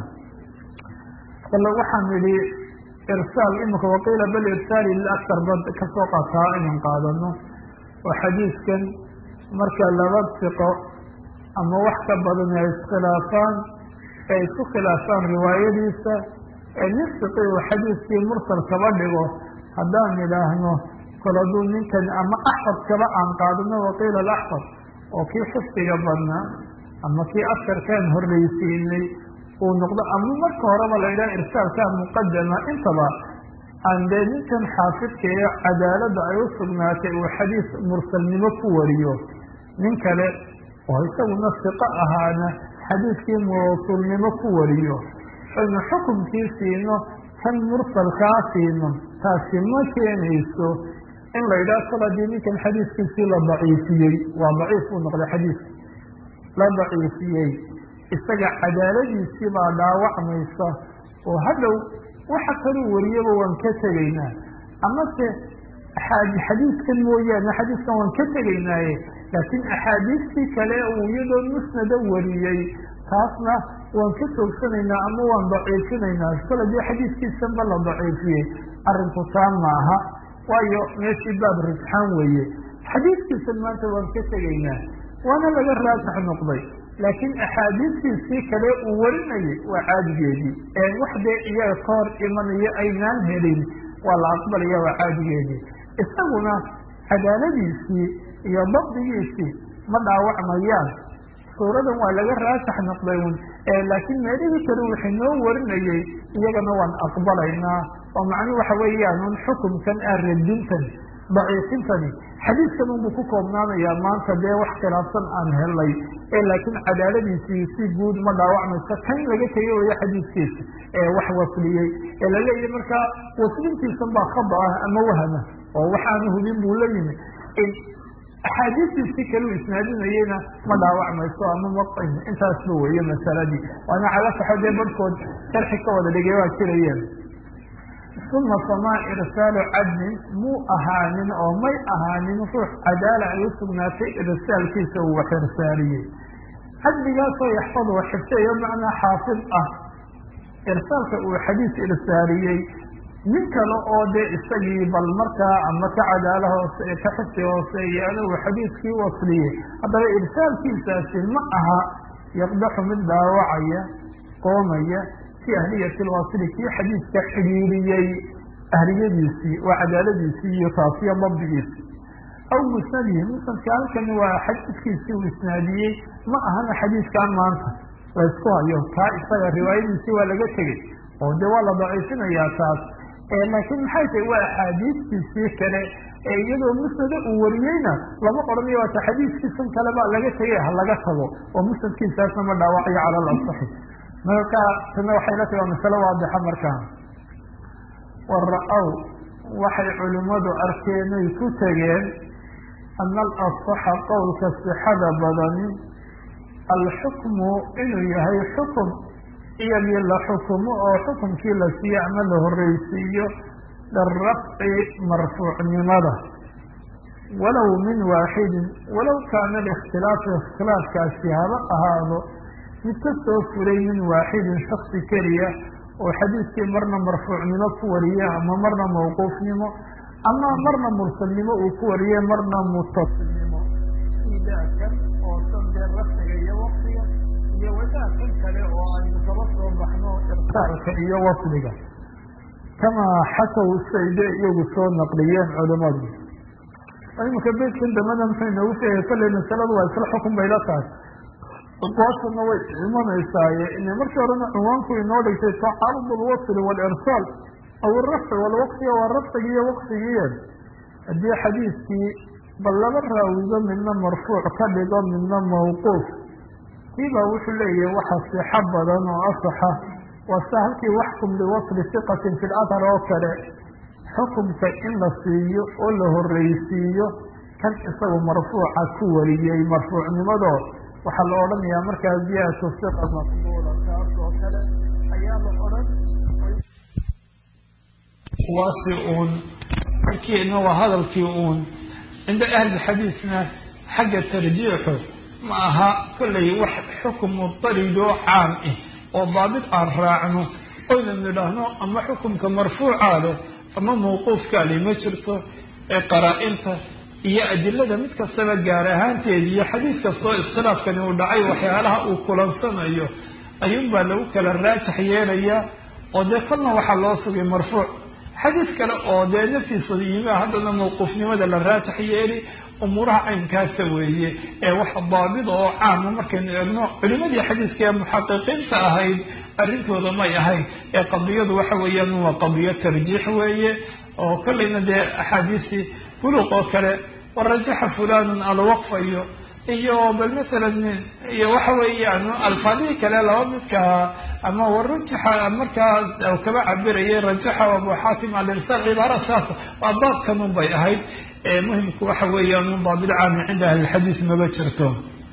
kale waxaan idhi irsaal imika waqiila bal irsaali liaktar bad kasoo qataa inaan qaadano oo xadiiskan marka laba siqo ama wax ka badan ay iskhilaafaan ay isku khilaafaan riwaayadiisa ee nin siqi uu xadiiskii mursal kaba dhigo haddaan idhaahno koladuu ninkan ama axfad kaba aan qaadano waqiila alaxfad oo kii xifdiga badnaa ama kii askarkaan horreysiinay uu noqdo ama marka horeba la yidhaha irsaalkaa muqadama intaba aan dee ninkan xaafidka ee cadaaladda ay u sugnaatay uu xadiis mursalnimo ku wariyo nin kale oo isaguna siqo ahaana xadiiskii mawsuulnimo ku wariyo aynu xukumkii siino kan mursalkaa siino taasi ma keenayso in la yidhaha kol haddii ninkan xadiiskiisii la daciifiyey waa daciif buu noqday xadiiska la daciifiyey isaga cadaaladiisii baa dhaawacmaysa oo hadhow waxa kaluu wariyaba waan ka tegaynaa amase xadiiskan mooyaane xadiiskan waan ka tegaynaaye laakiin axaadiistii kale uu iyadoo musnada wariyey taasna waan ka joogsanaynaa ama waan daciifinaynaa kol hadii xadiiskiisanba la daciifiyey arrinku taa maaha waayo meeshii baab rujxaan weeye xadiiskiisan maanta waan ka tegaynaa waana laga raajax noqday laakiin axaadiistiisii kale uu warinayay waa caadigeedii wax dee iyaga ka hor imanayo aynaan helin waa la aqbalaya waa caadigeedii isaguna cadaaladiisii iyo dabdigiisii ma dhaawacmayaan suuradan waa laga raajax noqday un laakiin meelihii kale wixii noo warinayay iyagana waan aqbalaynaa oo macnuu waxa weeyaan un xukumkan radintan daciifintani xadiiskan unbuu ku koobnaanayaa maanta dee wax khilaafsan aan helay laakiin cadaaladiisii si guud ma dhaawacmayso kan laga tegay waya xadiiskiisa wax wasliyey la leeyahy markaa waslintiisan baa khada ah ama wahama oo waxaanu hubin buu la yimi axaadiistiisi kaleu isnaadinayeyna ma dhaawacmayso ama maqin intaasba weeye masaladii waana cala saxo dee barhkood sharxi ka wada dhigay waa jirayeen. uma famaa irsaalu cadlin muu ahaanin oo may ahaanin ruux cadaala ay u sugnaatay irsaalkiisa uu wax irsaaliyey cadligaasoo yaxfad wa xifteeyo macnaa xaafid ah irsaalka uu xadiis irsaaliyey nin kale oo dee isagii bal markaa ama ka cadaala hoose ka xifdi hooseeyaana uu xadiiskii wasliyey haddaba irsaalkiisaasi ma aha yaqdaxu mid dhaawacaya qoomaya fi ahliyati lwasili kii xadiiska xidhiiriyey ahliyadiisii waa cadaaladiisii iyo taasiyo dabdigiisii aw musnadihi musnadka halkani waa xadiiskiisii uu isnaadiyey ma ahana xadiiskan maanta la isku hayo kaa isaga riwaayadiisii waa laga tegey oo dee waa la daciifinayaa taas laakiin maxay tahay waa axaadiistiisii kale iyadoo musnada uu wariyeyna lama odhanayo waata xadiiskiisan kale baa laga tegay ha laga tago oo musnadkiisaasna ma dhaawacayo cala alasaxi marka tana waxay la tahi waa masalo waadixa markaa wara-ow waxay culimmadu arkeenay ku tegeen ana alasaxa qowlka sixada badani alxukmu inuu yahay xukum iyagii la xukumo oo xukumkii la siiyo ama la horreysiiyo lirafci marfuucnimada walow min waaxidin walow kaana alikhtilaafu ikhtilaafkaasi haba ahaado mid ka soo furay min waaxidin shaksi keliya oo xadiiskii marna marfuucnimo ku wariye ama marna mawquufnimo ama marna mursalnimo uu ku wariye marna mutasilnimo idaakan oo sandee rafciga iyo waqtiga iyo wadaakan kale oo aynu kaba soo baxno irsaalka iyo wasliga kamaa xasaw sayde iyagu soo naqliyeen culimadu. imika beydkan dambana muxuu inoogu sheegay kolley masaladu waa isla xukun bay la tahay aqwaashana way imanaysaay markii horena cinwaanku inoo dhigtay tacaarud alwasl walirsaal aw arafci walwaqtiga waa rafcigi iyo waqtigiiye haddii xadiiskii bal laba raawido midna marfuuc ka dhigo midna mawquuf kiibaa wuxuu leeyahay waxa sixo badan oo asaxa wasahalkii waxkum liwasli siqatin fi lathar oo kale xukumka in la siiyo oo la horreysiiyo kan isagu marfuuca ku wariyey marfuucnimado waxaa la odhanayaa markaa ziyadatu siqa maqbuula taas oo kale ayaa la odhan kuwaasi uun markiina waa hadalkii uun cinda ahli xadiisna xagga tarjiixu ma aha kollay wax xukum mudarid oo caam ah oo daabit aan raacno oyna nidhaahno ama xukumka marfuuca leh ama mawquufka leh ma jirto ee qaraa-inta iyo adilada mid kastaba gaar ahaanteeda iyo xadiis kastoo iskhilaafkani uu dhacay waxyaalaha uu kulansanayo ayuunbaa lagu kala raajax yeelayaa oo dee kolna waxaa loo sugay marfuuc xadiis kale oo dee naftiisa yimaa haddana mawquufnimada la raajax yeeli umuuraha caynkaasa weeye ee wax daabida oo caama markaynu eegno culimadii xadiiska ee muxaqiqiinta ahayd arrintooda may ahayn ee qadiyadu waxa weeyaan waa qadiyo tarjiix weeye oo kolleyna dee axaadiistii buluuq oo kale warajaxa fulanun alwaqfa iyo bal masalan iyo waxa weeyaan alfaadihii kale laba midkaa ama warajaxa markaas kaba cabirayay rajaxa abu xaakim alirsal cibaara saas waa baabkanun bay ahayd muhimku waxa weeyaan daabit caami cinda ahli lxadiis maba jirto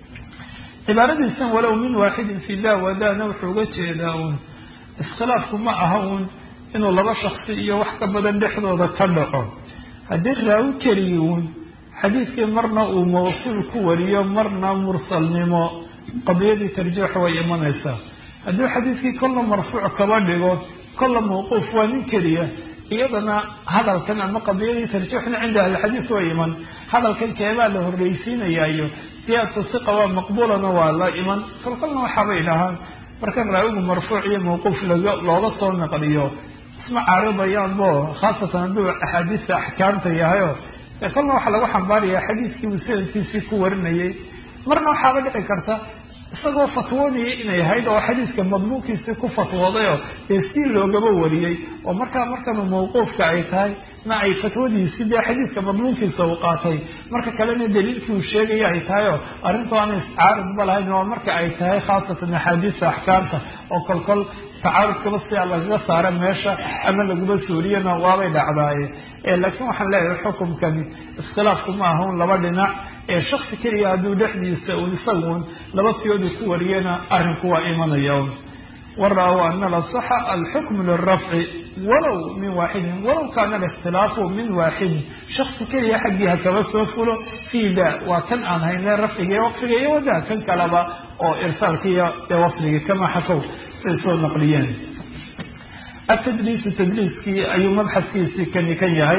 cibaaradiisan walow min waaxidin fi da wadana wuxuu uga jeedaa uun iskhilaafku ma aha uun inuu laba shaksi iyo wax ka badan dhexdooda ka dhaco haddii raawi keligi uun xadiiskii marna uu mawsuul ku wariyo marna mursalnimo qadiyadii tarjiix way imanaysaa haddii xadiiskii kolla marfuuc kaba dhigo kolla mawquuf waa nin keliya iyadana hadalkan ama qadiyadii tarjiixna cinda ahlixadiis way iman hadalkan keebaa la horreysiinayaayo ziyadatu siqa waa maqbuulana waa la iman kolkolna waxaabay dhahaan markan raawigu marfuuc iyo mawquuf looga soo naqliyo isma caaridayaanbo khaasatan hadduu axaadiista axkaamta yahayo kolna waxaa lagu xambaarayaa xadiiskii uu sanadkiisii ku warinayay marna waxaaba dhici karta isagoo fatwoonayay inay ahayd oo xadiiska madmuunkiisii ku fatwoodayo dee sii loogaba wariyey oo markanu mawquufka ay tahay na ay fatwadiisii dee xadiiska madmuunkiisa uu qaatay marka kalena daliilkii uu sheegaya ay tahay oo arrintu aanay iscaaridba lahayn oo marka ay tahay khaasatan axaadiista axkaamta oo kolkol tacaarudkaba sidaa lagaga saara meesha ama laguba suuriyana waabay dhacdaaye laakiin waxaan leeyahay xukumkani iskhilaafku ma aha un laba dhinac ee shaksi keliya hadduu dhexdiisa un isagun laba siyoodu ku wariyana arrinku waa imanaya un wara-w ana lasaxa alxukmu lirafci walow min waaxidin walow kaana alikhtilaafu min waaxidin shaksi keliya xaggii hakaba soo fulo fii da waa kan aan hayne rafciga iyo waqfiga iyo wada kan kaleba oo irsaalkiiyo dee wafligii kama xakow say soo naqliyeen atadliisu tadliiskii ayuu mabxadkiisii kani kan yahay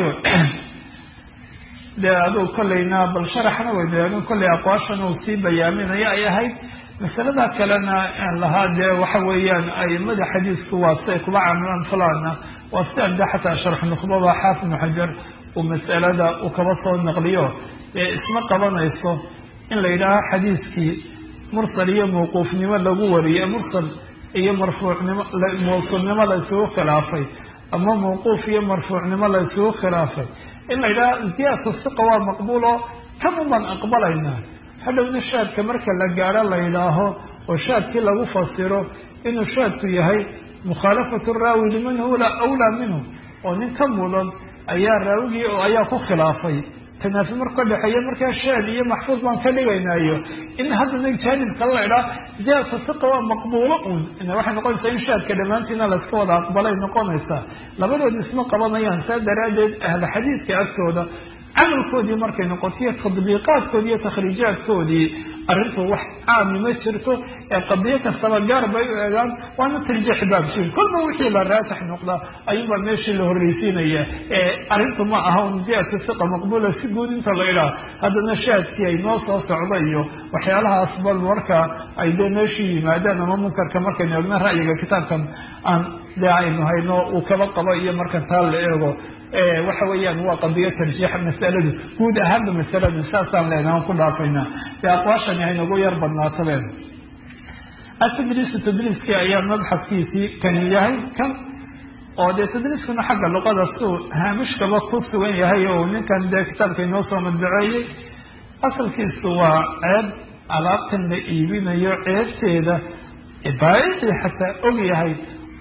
dee aduu kollayna bal sharaxna weydaanu kollay aqwaashan uu sii bayaaminayo ay ahayd masalada kalena lahaa dee waxa weeyaan aimada xadiisku waa siay kuba camilaan fulana waa si anda xataa sharx nukhbada xaafid ibnu xajar uu masalada uu kaba soo naqliyo ee isma qabanayso in la yidhaaho xadiiskii mursal iyo mawquufnimo lagu wariye mursal iyo marfuucnimo mawsuulnimo la isugu khilaafay ama mawquuf iyo marfuucnimo la isugu khilaafay in la yidhaha ziyadatu siqa waa maqbuulo kamun baan aqbalaynaa hadhowna shaadka marka la gaaro la yidhaaho oo shaadkii lagu fasiro inuu shaadku yahay mukhaalafatu raawi liman huwa awlaa minhu oo nin ka mudan ayaa raawigii ayaa ku khilaafay tanaafi marka dhexeeya markaa shaad iyo maxfuud baan ka dhigaynayo in haddana jaanibka la idhaa ziyadatu siqa waa maqbuulo un waxay noqonaysaa in shaadka dhammaantiina layska wada aqbalay noqonaysaa labadood isma qabanayaan saa daraaddeed ahla xadiidka agtooda camalkoodii markay noqotiyo tadbiiqaadkoodii iyo takhriijaadkoodii arrintu wax caami ma jirto ee qadiyo kastaba gaar bay u eegaan waana tarjiix baabshin kolba wixii la raajax noqdaa ayuunbaa meeshii la horreysiinaya arrintu ma aha un ziyadatu siqa maqbuula si guud inta la idhaah haddana shaadkii ay noo soo socda iyo waxyaalahaas bal marka ay dee meeshii yimaadaan ama munkarka markaynu eegno ra'yiga kitaabkan aan dee aynu hayno uu kaba qabo iyo marka taa la eego waxa weeyaan waa qadiyo tarjiixa masaladu guud ahaanba masaladu saasaan leenahan ku dhaafaynaa dee aqwaashani haynagu yar badnaatadeen atadliisu tadliiskii ayaa mabxadkiisii kani yahay kan oo dee tadliiskuna xagga luqada suu haamishkaba ku sugan yahay oo ninkan dee kitaabka inoo soo madbaceeyey asalkiisu waa ceeb alaabtan la iibinayo ceebteeda baayicii xataa og yahay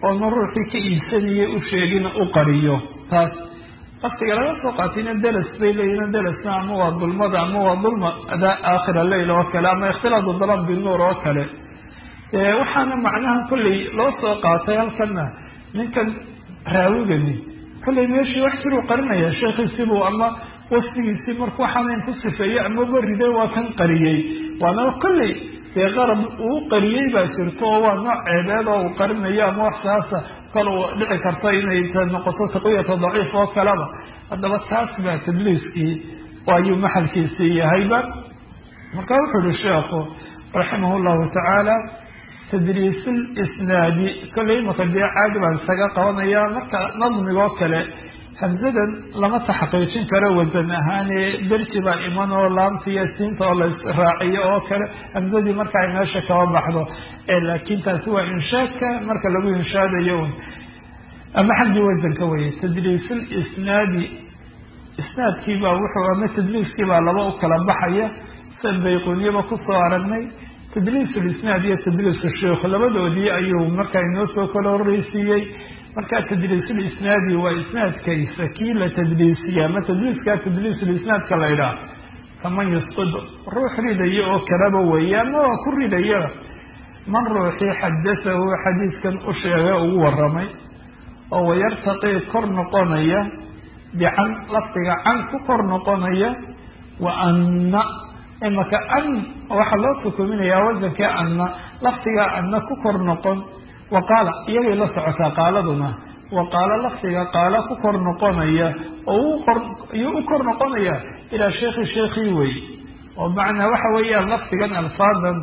oona ruuxii ka iibsanayay u sheegin u qariyo taas waqtiga laga soo qaatayna dalas bay leeyihiin dalasna ama waa dulmada ama waa dulma adaa aakhira leyl oo kale ama ikhtilaadu dalab binuur oo kale waxaana macnaha kolley loo soo qaatay halkana ninkan raawigani kolley meeshii wax jiruu qarinaya sheekhiisibuu ama wasfigiisii marka waxaanayn ku sifeeyey ama bariday waa kan qariyey waana kolley dee qarab uu qariyey baa jirto oo waa nooc ceebeed oo uu qarinayo ama wax saasa kal uu dhici karto inay noqoto taqwiyata daciif oo kaleba haddaba taas baa tadliiskii oo ayuu maxalkiisii yahayba marka wuxuu uhi sheekhu raximah llahu tacaala tadriis lisnaadi kolley imaka dee caadi baan isaga qabanaya marka nadmigoo kale hamsadan lama taxqiijin karo wasan ahaane dersi baa iman oo laamta iyo siinta oo la israaciyo oo kale hamsadii marka ay meesha kaba baxdo laakin taasi waa inshaadka marka lagu inshaadayo ama xaggii wasanka weye tadriis lisnaadi isnaadkiibaa wuxuu ama tadliiskiibaa laba u kala baxaya san bayquniyaba kusoo aragnay tadliis lisnaad iyo tadliis sheikh labadoodii ayuu marka inoo soo kala horeysiiyey marka tadliis lisnaadi waa isnaadkaysa kii la tadliisiya ama tadliiska tadliis lisnaadka la idhaah kaman yusqid ruux ridaya oo kalaba weeye ama waa ku ridaya man ruuxii xadasahu xadiiskan u sheegay ugu waramay oo wayartaqii kor noqonaya bican lafdiga can ku kor noqonaya wa anna imaka an waxaa loo xukuminayaa wasanka anna lafdiga anna ku kor noqon waqaala iyagay la socotaa qaaladuna waqaala lafdiga qaala ku kor noqonaya oo u kor noqonaya ilaa sheekhii wey oo macnaa waxa weeyaan lafdigan alfaadan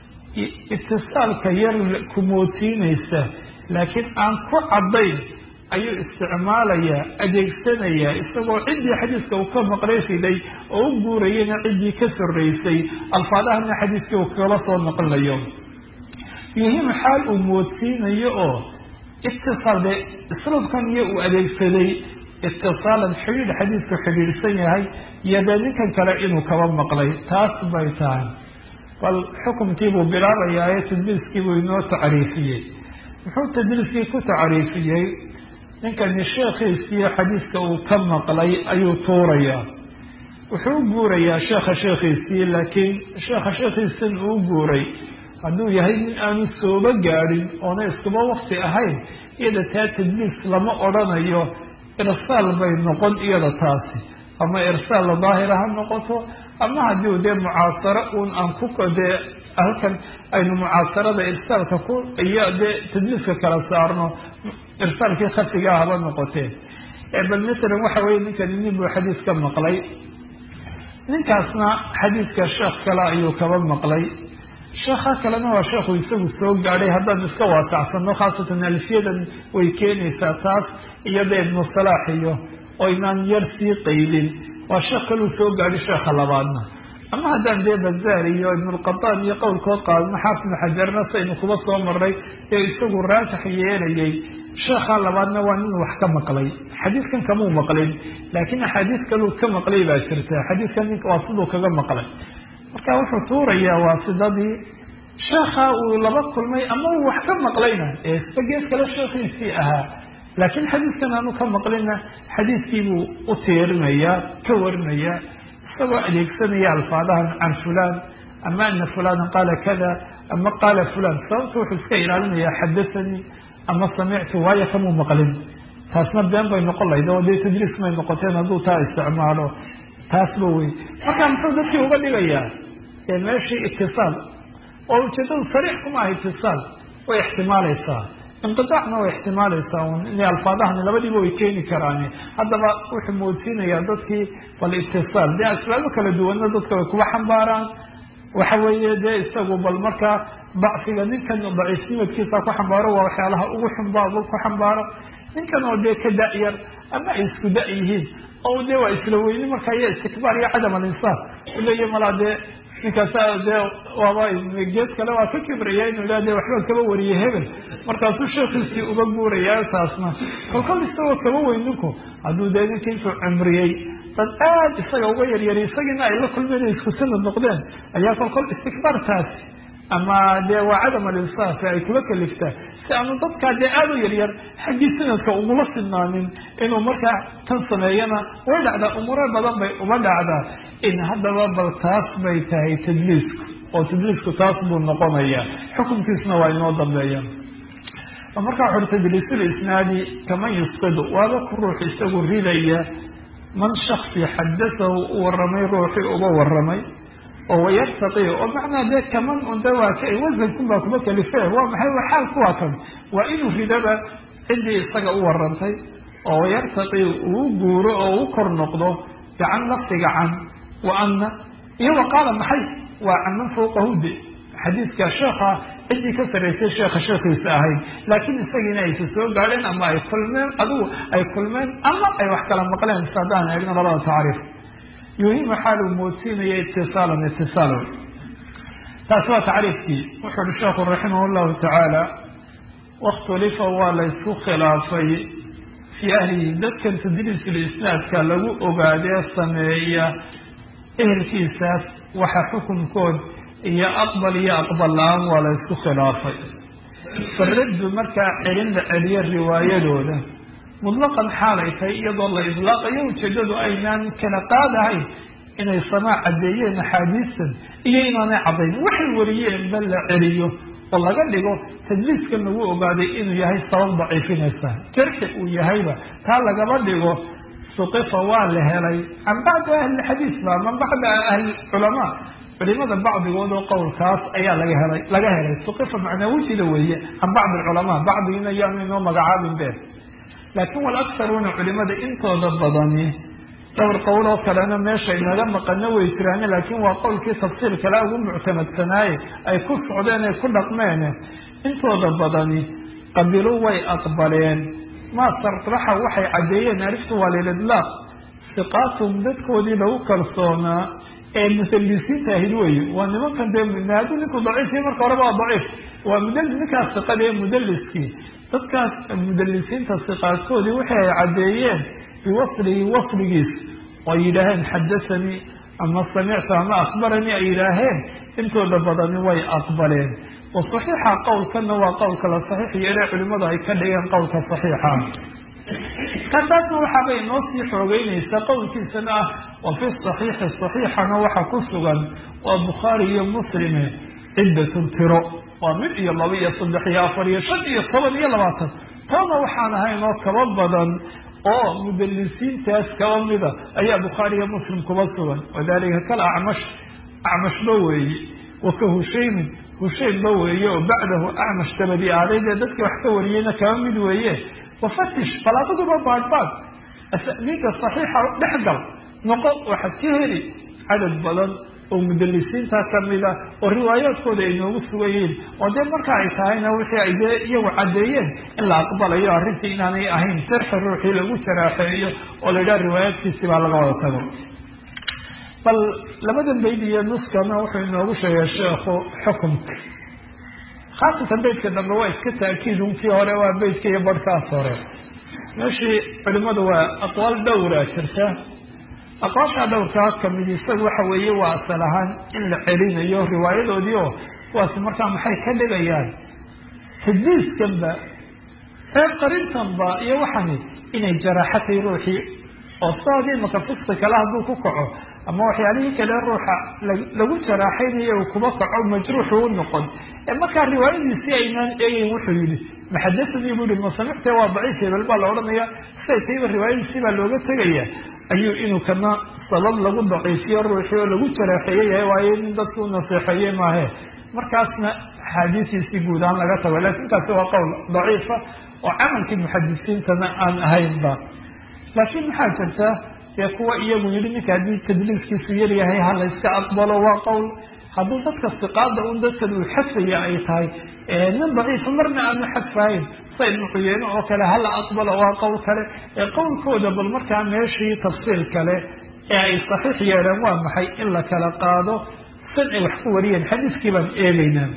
itisaalka yar kumootiinaysa laakiin aan ku caddayn ayuu isticmaalayaa adeegsanayaa isagoo ciddii xadiiska uu ka maqlay riday oo u guurayana ciddii ka soreysay alfaadahana xadiiskii uu kala soo noqonayo yihim xaal uu moodsiinayo oo itisaal de isluubkan iyo uu adeegsaday itisaalan xidhiidh xadiisku xidhiidhsan yahay iyo dee ninkan kale inuu kaba maqlay taas bay tahay bal xukumkiibuu bilaabayaa ee tadliiskiibuu inoo tacriifiyey muxuu tadliiskii ku tacriifiyey ninkani sheekhiisii xadiiska uu ka maqlay ayuu tuurayaa wuxuu u guurayaa sheekhiisii laakiin sheekhiisin uu guuray hadduu yahay nin aanu sooba gaadhin oona iskuba wakti ahayn iyada taa tadliis lama odrhanayo irsaal bay noqon iyada taasi ama irsaal daahira ha noqoto ama haddii dee mucaasaro un aan ku dee halkan aynu mucaasarada irsaalka ku iyo dee tadliiska kala saarno irsaalkii khafigaa haba noqoteen bal masalan waxa weye ninkani nin buu xadiis ka maqlay ninkaasna xadiiska sheekh kale ayuu kaba maqlay sheekha kalena waa sheekhu isagu soo gaadhay haddaan iska waasacsano khaasatan alfiyadan way keenaysaa taas iyada ibnu salaax iyo oo inaan yar sii qaydin waa sheekh kaluu soo gaadhay sheekha labaadna ama haddaan dee bazaar iyo ibnulqataan iyo qowlkood qaadno xaafid ibnu xajarna saynu kuba soo maray ee isagu raasax yeelayay sheekha labaadna waa nin wax ka maqlay xadiiskan kamuu maqlin laakiin axaadiis kaluu ka maqlay baa jirta xadiiskan ninka waa siduu kaga maqlay marka wuxuu tuurayaa waasidadii sheekha uu laba kulmay ama uu wax ka maqlayna ee isba gees kale sheekhiisii ahaa laakiin xadiiskan aanu ka maqlina xadiiskiibuu u tiirinayaa ka warinayaa isagoo adeegsanaya alfaadahan can fulaan ama ana fulanan qaala kada ama qaala fulan sababta wuxuu iska ilaalinayaa xadahanii ama samictu waayo kamuu maqlin taasna been bay noqon lahayd oo dee tadriis may noqoteen hadduu taa isticmaalo taasba wey marka muxuu dadkii uga dhigayaa meeshii itisaal oo ujeedadu sariix kuma aha itisaal way ixtimaalaysaa inqidaacna way ixtimaalaysaa in alfaadahani labadiiba way keeni karaan haddaba wuxuu moodsiinayaa dadkii bal itisaal dee asbaabo kala duwanna dadka way kuba xambaaraan waxa weeye dee isagu bal markaa dacfiga ninkan daciifnimadkiisa ku xambaaro waa waxyaalaha ugu xumbaaba ku xambaaro ninkan oo dee ka da-yar ama ay isku da- yihiin oo dee waa isla weyni marka iyo istikbaar iyo cadam alinsaaf uleeya malaa dee ninkaasa dee waaba gees kale waa ka kibraya inuu ila de waxba kaba wariyay hebel markaasuu sheekhiisii uga guurayaa taasna kolkol isagoo kaba weyn ninku hadduu dee ninka intuu cumriyey dad aada isaga uga yaryari isagiina ay la kulmeen isku sanad noqdeen ayaa kolkol istikbaartaasi ama dee waa cadam alinsaaf ay kula kaliftaa si aanu dadkaa dee aada u yaryar xaggii sanadka umula sinaanin inuu markaa tan sameeyana way dhacdaa umuuro badan bay uma dhacdaa in haddaba bal taas bay tahay tadliisku oo tadliisku taas buu noqonayaa xukunkiisna waa inoo dambeeyaan markaa wuxu tadliisul isnaadi kaman yusqidu waaba ku ruux isagu ridaya man shaksi xadasahu u waramay ruuxii uga waramay oo wayartaqi oo macnaa dee kaman unta waa wasankun baa kuma kalifee waa maxay waa xaal kuwaa kan waa inuu ridaba ciddii isaga u warantay oo wayartaqi uu guuro oo u kor noqdo gacan laftiga can wa ana iyo waqaala maxay waa caman fawqahude xadiidka sheekha ciddii ka saraysay sheekha sheekhiisa ahayd laakiin isagiina aysa soo gaadheen ama ay kulmeen adigu ay kulmeen ama ay wax kala maqleen haddaan eegno labada tacriif yuhima xaaluu moodsiinaya itisaalan taas waa tacriifkii wuxu uhi sheekhu raximah llahu tacaala wakhtulifa waa laysku khilaafay fii ahlihi dadkan tadliisul isnaadka lagu ogaadee sameeya ehelkiisaas waxa xukunkood iyo aqbal la-aan waa la ysku khilaafay faraddu markaa celin la celiyo riwaayadooda mutlaqan xaalay tahay iyadoo la idlaaqayo ujeedadu aynaan kala qaadahayn inay samaa caddeeyeen axaadiistan iyo inaanay caddayn waxay wariyeen ba la celiyo oo laga dhigo tadliiskan lagu ogaaday inuu yahay sabab daciifinaysa jarxi uu yahayba taa lagaba dhigo suqifa waa la helay can bacdi ahlilxadiis ba man bacda ahlilculamaa culimada bacdigood oo qowlkaas ayaa laga helay suqifa macnaa wejida weeye can bacdi alculamaa bacdigiina yaanu inoo magacaabin be laakiin walaktaruuna culimada intooda badani dhowr qowl oo kalena meesha inaga maqano way jiraan laakiin waa qowlkii tafsiir kale ugu muctamadsanaaye ay ku socdeen ay ku dhaqmeen intooda badani qabilu way aqbaleen maa sarraxa waxay caddeeyeen ariftu waa lilidlaaq siqaatum dadkoodii lagu kalsoonaa ee mudalisiinta ahayd wey waa nimankan dee hadduu ninku daciifii marka horeba waa daciif waa ninkaas siqada ee mudaliskii dadkaas mudalisiinta siqaadkoodii waxay ay caddeeyeen biwaslihi wasligiis oo yidhaaheen xadasanii ama samictu ama akhbaranii ay yidhaaheen intooda badani way aqbaleen wa saxiixa qowlkana waa qowlka la saxiix yeele culimadu ay ka dhigeen qowlka saxiixa kataasna waxaabay noo sii xoogeynaysaa qowlkiisana ah wa fi saxiixi saxiixana waxa ku sugan waa bukhaari iyo muslime ciddatun tiro waa 1 iyo 2 iyo 3 iyo 4 iyo 5 iyo 10 iyo 20 toona waxaan ahayn oo kaba badan oo mudalisiintaas kaba mida ayaa bukhaari iyo muslim kuba sugan wadalika kal acmashba weeye waka hushaynba weeye oo bacdahu acmash dabadi aadayde dadka wax ka wariyeyna kaba mid weeye wafatish balaadaduba baadbaad asaniida saxiixa dhexgal noqo waxaad ka heli cadad badan oo mudalisiinta kamida oo riwaayaadkooda ay noogu sugayiin oo dee marka ay tahayna wixii ay dee iyagu caddeeyeen in la aqbalayo arrintii inaanay ahayn sarxi ruuxii lagu jaraaxeeyo oo la yidhaha riwaayaadkiisi baa laga wada tago bal labadan bayd iyo nuskana wuxuu inoogu sheegay sheekhu xukumka khaasatan beydka dambe waa iska taakiidun kii hore waa beydka iyo barhkaas hore meeshii culimadu waa aqwaal dhowra jirta aqwaashaa dhowrkaa kamid isaga waxa weeye waa asal ahaan in la celinayo riwaayadoodii oo kuwaasi markaa maxay ka dhigayaan tadliiskanba reer qarintanba iyo waxani inay jaraaxatay ruuxii oo saadii maka fiski kale hadduu ku kaco ama waxyaalihii kale ruuxa lagu jaraaxaynayo uu kuba kaco majruuxu u noqon markaa riwaayadiisii aynaan eegeyn wuxuu yihi maxadasanii buu yihi masamicte waa daciif hebel baa la odhanaya siday tayba riwaayadiisii baa looga tegaya ayuu inuu kana sabab lagu daciifiyo ruuxii oo lagu jaraaxeeye yahay waayo in dadku u naseexeeye maahe markaasna axaadiisiisii guud ahaan laga tago laakiin kaasi waa qowl daciifa oo camalkii muxadisiintana aan ahaynba laakiin maxaa jirta dee kuwa iyagu yihi ninka haddii tadliiskiisu yaryahay ha la yska aqbalo waa qowl hadduu dadka siqaada un dadkan uu xadfaya ay tahay nin daciifa marna aanu xadfahayn sa ibnu cuyeyne oo kale hala aqbalo waa qowl kale qowlkooda bal markaa meeshii tafsiir kale ee ay saxiix yeeleen waa maxay in la kala qaado san ay wax ku wariyeen xadiiskii baan eegeynaa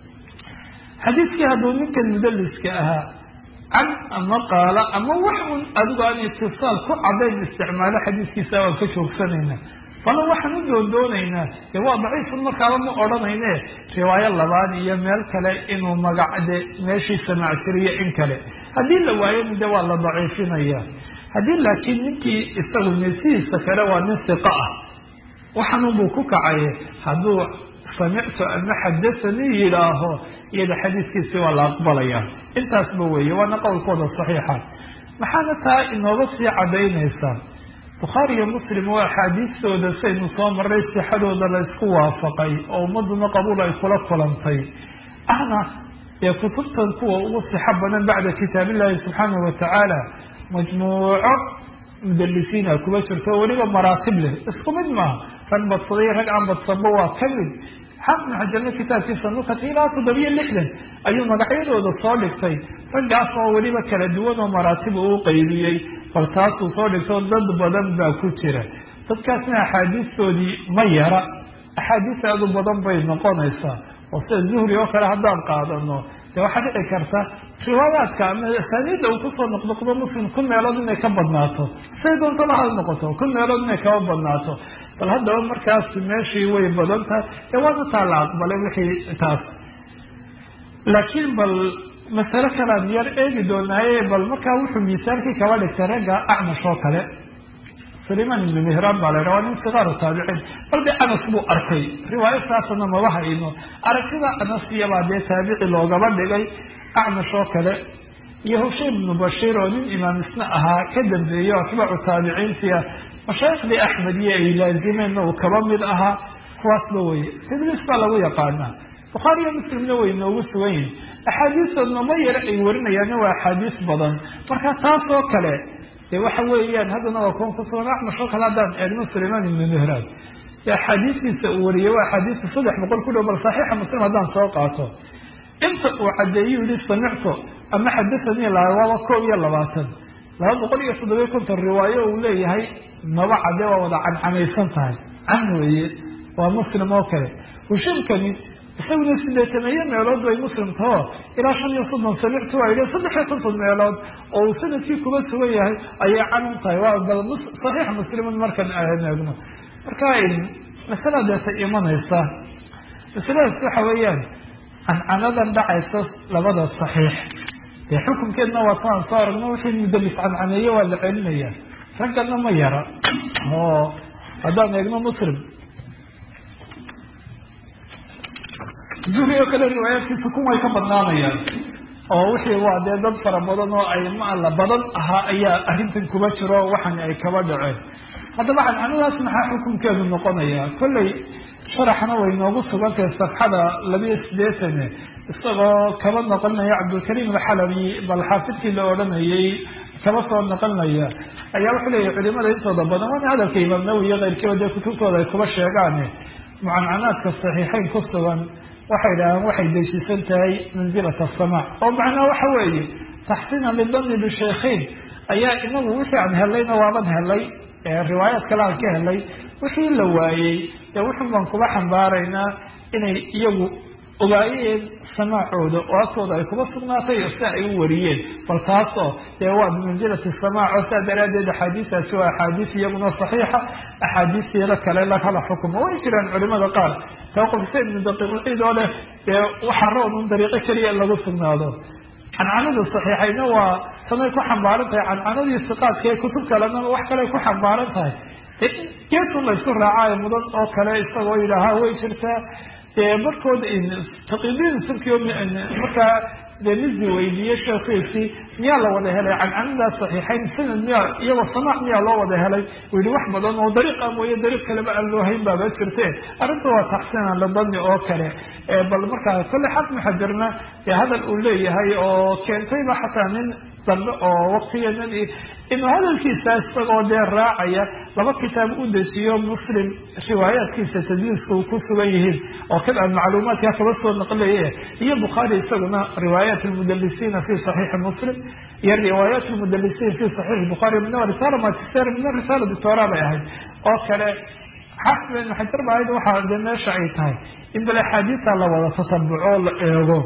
xadiiskii hadduu ninkan mudaliska ahaa can ama qaala ama wax un adigu aan itisaal ku cadayn isticmaalo xadiiskiisa waan ka joogsanayna bal waxaan u doonayna waa daciif markaa ma oranayne riwaayo labaad iyo meel kale inuu magacde meeshii samaac jiriyo in kale hadii la waayo mid waa la daciifinaya hadii laakiin ninkii isagu nasiisa kale waa nin siqa ah waxaan uu ku kacay haduu سمعت أن حدثني إله إلى حديث سوى الأقبلية انت أسبوية وأنا قول قول الصحيحة محانتها إنه بس عدين إنسان بخاري ومسلم وحديث سودة سيد نصام الرئيس حلو ذا الاسكوة فقي أو مضن قبول يخلق فلنطي أنا يكتبت القوة والصحابة بعد كتاب الله سبحانه وتعالى مجموعة مدلسين كبشر فوريغا مراتب له اسكو مدمع فالبصرية رقعا بتصبوها كمل حقنا حجرنا كتاب في صنوخة لا تضبيا لحلا أيوم مقعيد وذا صالح فيه فالقعصة وليبا كالدوان ومراتبه قيليي فالتاسو صالح صالح بدن با كتيرا فالكاسنا أحاديث سودي ميرا أحاديث هذا بدن بين نقونيسا وصل الزهري وكرا هدان قادنو waxaa dhici karta riwaayaadka ama asaaniidda uu kusoo noqnoqdo muslim kun meelood inay ka badnaato say doonto la hal noqoto kun meelood inay kaba badnaato bal haddaba markaas meeshii way badan tahay waana taa la aqbalay wixii taas laakiin bal masale kalaan yar eegi doonaaye bal markaa wuxuu miisaalkii kaba dhigtay ragga acmash oo kale سليمان بن مهران بالروان من صغار التابعين بل أنس بو أركي رواية ساسنا مباها إنه أركينا أنس يبادي تابعي لو قبل لغي أعمش وكلا يهوشي بن بشير ومن إمام اسمعها كدن ذي يعتبع التابعين فيها مشايخ لأحمدية إلى زمن وكبمد أها فواصلوي بالنسبة له يقالنا بخاري مسلم نوي إنه وسوين أحاديث أنه ما يرأي ورنا يعني أحاديث بضن مركا تاسو كلا waxa weeyaan hadana waa koon ku soo raacna shaqo kala daan ibn Sulaiman ibn Mihran ya xadiiskiisa uu wariyay waa xadiis 300 ku dhow bal sahih muslim hadaan soo qaato inta uu cadeeyay li samicto ama xadathani la waa koob iyo 20 270 riwaayo uu leeyahay maba cadee waa wada camaysan tahay anweeye waa muslim oo kale وشمكني يسوي سنتين ميلاد وي مسلم تها إلى شن يصدم سمعت وإلى صدق يصدم ميلاد أو سنة في كبت وياه أي عن طيوان بل صحيح مسلم المركن أهلنا يجمع مركاين مثلا ده إيمان يسا مثلا الصحويان عن هذا دعى يساس لبدا الصحيح يحكم كأنه وطان صار إنه في مدلس عن عنية ولا علمية فكأنه ما يرى هذا يجمع مسلم zuhriyo kale riwaayaadkiisa kuway ka badnaanayaan oo wixii waa dee dad fara badan oo ay maala badan ahaa ayaa arrintan kuba jiro waxan ay kaba dhaceen haddaba cancanadaas maxaa xukunkeedu noqonaya kolley sharaxna way noogu sugantahay safxada 28 isagoo kaba noqonaya cabdulkariim alxalabi bal xaafidkii la odhanayay kaba soo noqonaya ayaa wuxuu leeyahay culimada intooda badan waana hadalka imaam nawawi iyo keyrkiiba dee kutubtooda ay kuba sheegaan mucancanaadka saxiixayn ku sugan waxay dhahaan waxay deeshisan tahay manzilata as-samaa oo macnaha waxa weeye taxsiina lidhanni bishaykhayn ayaa inagu wixii aan helayna waaban helay riwaayaad kale aan ka helay wixii la waayey wuxuu baan kuba xambaaraynaa inay iyagu ogaayeen samaacooda oo asooda ay kuba sugnaatay oo si ay u wariyeen bal taasoo dee waa bimanzilati as-samaa oo saa daraadeed axaadiistaasi waa axaadiis iyaguna saxiixa axaadiistiina kale la kala xukumo way jiraan culimada qaar توقف سيد من دقيق العيد ولا وحرون من طريقة كريئة اللي قصنا هذا عن عناد الصحيحين وكما يكون حنبارنتها عن عناد الثقات كي كتب كلامنا وحكا لا يكون حنبارنتها كيف الله يسر رعاية مضان أو كلا يستغوي لها ويشرتها مركود إن تقيدين سلك يوم مركا لنزي ويلية شاكيسي ميا الله وده هلي عن عناد الصحيحين سنة ميا يو الصناع ميا الله وده هلي ويلي وحمدان وطريقة موية طريق كلمة اللوهين بابا شرتين أردوا تحسينا للضن أو كلا بل مركا كل حد محجرنا هذا الأولي هاي أو كان طيبة حتى من ضل أو وقتيا إنه هذا الكيس أستغل دير راعية لما كتاب أودسيو مسلم روايات كيس تدين سوكوس ويهين أو كذا المعلومات يا خبص والنقلية هي البخاري يسألنا روايات المدلسين في صحيح مسلم هي روايات المدلسين في صحيح البخاري من رسالة ما تستار من الرسالة بالتوراة يعني أو كذا حسب إن حتى بعيد واحد لنا شعيتها إن بالحديث الله ولا تتبعوا الإيغو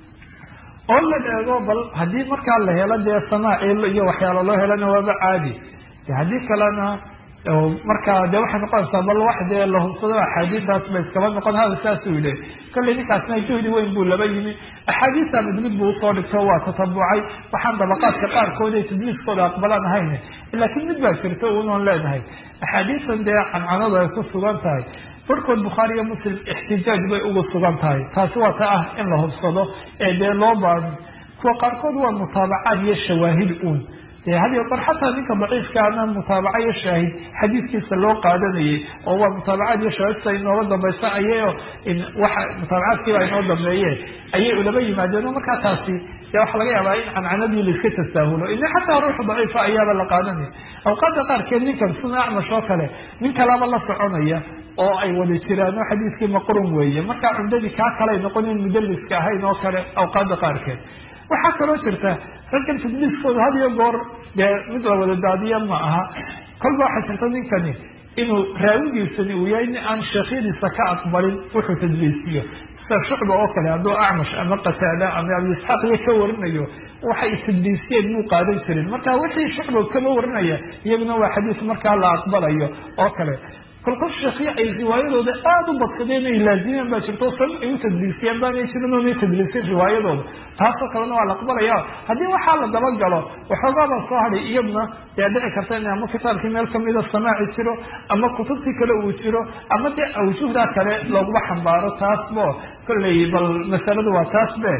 أولا الإيغو بل هذه مركا الله هلا دي السماء إلا وحيال الله هلا نواب عادي هذه كلنا marka dee waxay noqonaysaa bal wax dee la hubsado axaadiistaas ba iskaba noqon hada saasuu yidhi kolley ninkaasna juhdi weyn buu laba yimi axaadiista mid buu usoo dhigto waa tatabucay waxaan dabaqaadka qaarkood ay tadliiskooda aqbalaan ahayn laakiin mid baa jirta unoon leenahay axaadiistan dee cancanadu ay ku sugan tahay barkood bukhaari iyo muslim ixtijaaj bay ugu sugan tahay taasi waa ta ah in la hubsado ee dee loo baadi kuwa qaarkood waa mutaabacaad iyo shawaahid uun hadiyo bar xataa ninka daciifkaana mutaabaca iyo shaahid xadiidkiisa loo qaadanayay oo waa mutaabacaad iyo shaahidsa inooga dambaysa ayayo waxa mutaabacaadkiiba inoo dambeeye ayay ulaba yimaadeen oo markaa taasi dee waxaa laga yaabaa in cancanadii laiska tasaahulo ina xataa ruuxa daciifa ayaaba la qaadanaya awqaada qaarkeed ninkan suna acmash oo kale nin kalaba la soconaya oo ay wada jiraan oo xadiidkii maqrun weeye markaa cumdadii kaa kalay noqonin mudaliska ahayn oo kale awqaada qaarkeed waxaa kaloo jirta raggan tadliiskooda had iyo goor dee mid la wada daadiya ma aha kolba waxaa jirta ninkani inuu raawigiisani uu yahay nin aan sheekhyadiisa ka aqbalin wuxuu tadliisiyo sida shucba oo kale hadduu acmash ama qataada ama abi isxaaq iyo ka warinayo waxay tadliisiyeen muu qaadan jirin marka wixii shucba kama warinaya iyaguna waa xadiis markaa la aqbalayo oo kale kolkol sheekhiya ay riwaayadooda aada u badsadeen ay laazimeen baa jirto sabab ay u tadliisiyeen baanay jirin oonay tadliisin riwaayadooda taasoo kalena waa la aqbalaya haddii waxaa la dabagalo waxoogaabaa soo hadhay iyadna dee dhici karta in ama kitaabkii meel kamida samaaci jiro ama kutubtii kale uu jiro ama dee awjuhdaa kale looguma xambaaro taasbo kolley bal masaladu waa taas be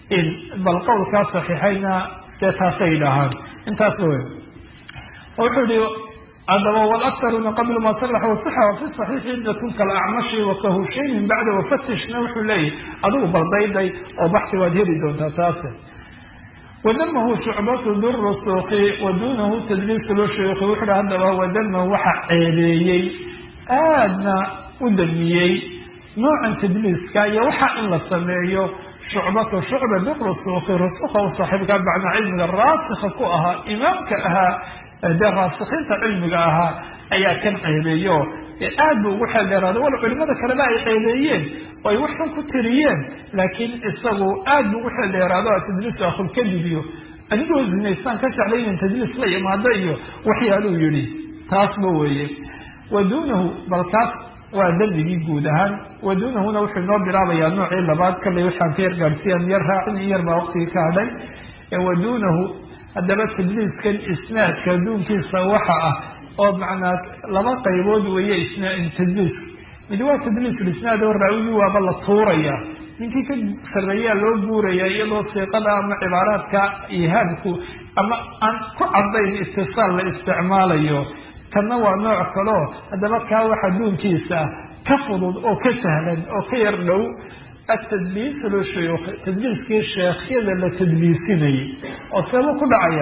bal qowlkaa saxiixayna dee taasay dhahaan intaasba wey wuxuu yihi haddaba walaktharuna qabla ma salaxa wasixa wafi saxiixi cidatun kalacmashi wakahushayn bacda wafatishna wuxuu leeyahy adigu baldayday oo baxsi waad heli doontaa taase wadamahu shucbatu durusuki wadunahu tadliisu lshuyuki wuxuu hi haddaba wadamahu waxa ceebeeyey aadna u damiyey noocan tadliiska iyo waxa in la sameeyo shucbatu shucba durusuki rusuka u saaxiibka bacna cilmiga raasika ku ahaa imaamka ahaa dee raasikiinta cilmiga ahaa ayaa kan ceebeeyo aad bu ugu xeel dheeraada wala culimada kaleba ay ceebeeyeen oo ay waxun ku tiriyeen laakiin isagu aad bu ugu xeel dheeraado tadliis akhulkadib iyo anigoo zinaystaan ka jeclay inan tadliis la imaado iyo waxyaaluu yihi taasba weeye wadunahu balkaas waa dembigii guud ahaan wadunahuna wuxuu inoo bilaabayaa noocii labaad kallay waxaan ka yar gaadhsiiyan yar raacin in yar baa waqtigii ka hadhay wadunahu haddaba tadliiskan isnaadka adduunkiisa waxa ah oo macnaa laba qaybood weeye tadliiska mid waa tadliis lisnaad oo raawigii waaba la tuuraya ninkii ka sarreeyaa loo guuraya iyadoo siiqada ama cibaaraadka ihaamku ama aan ku cadayn istisaal la isticmaalayo kana waa nooc kaleo haddaba kaa wax adduunkiisa ka fudud oo ka sahlan oo ka yar dhow atadliis lshuyuuk tadliiskii sheekhyada la tadliisinayay oo seeba ku dhacaya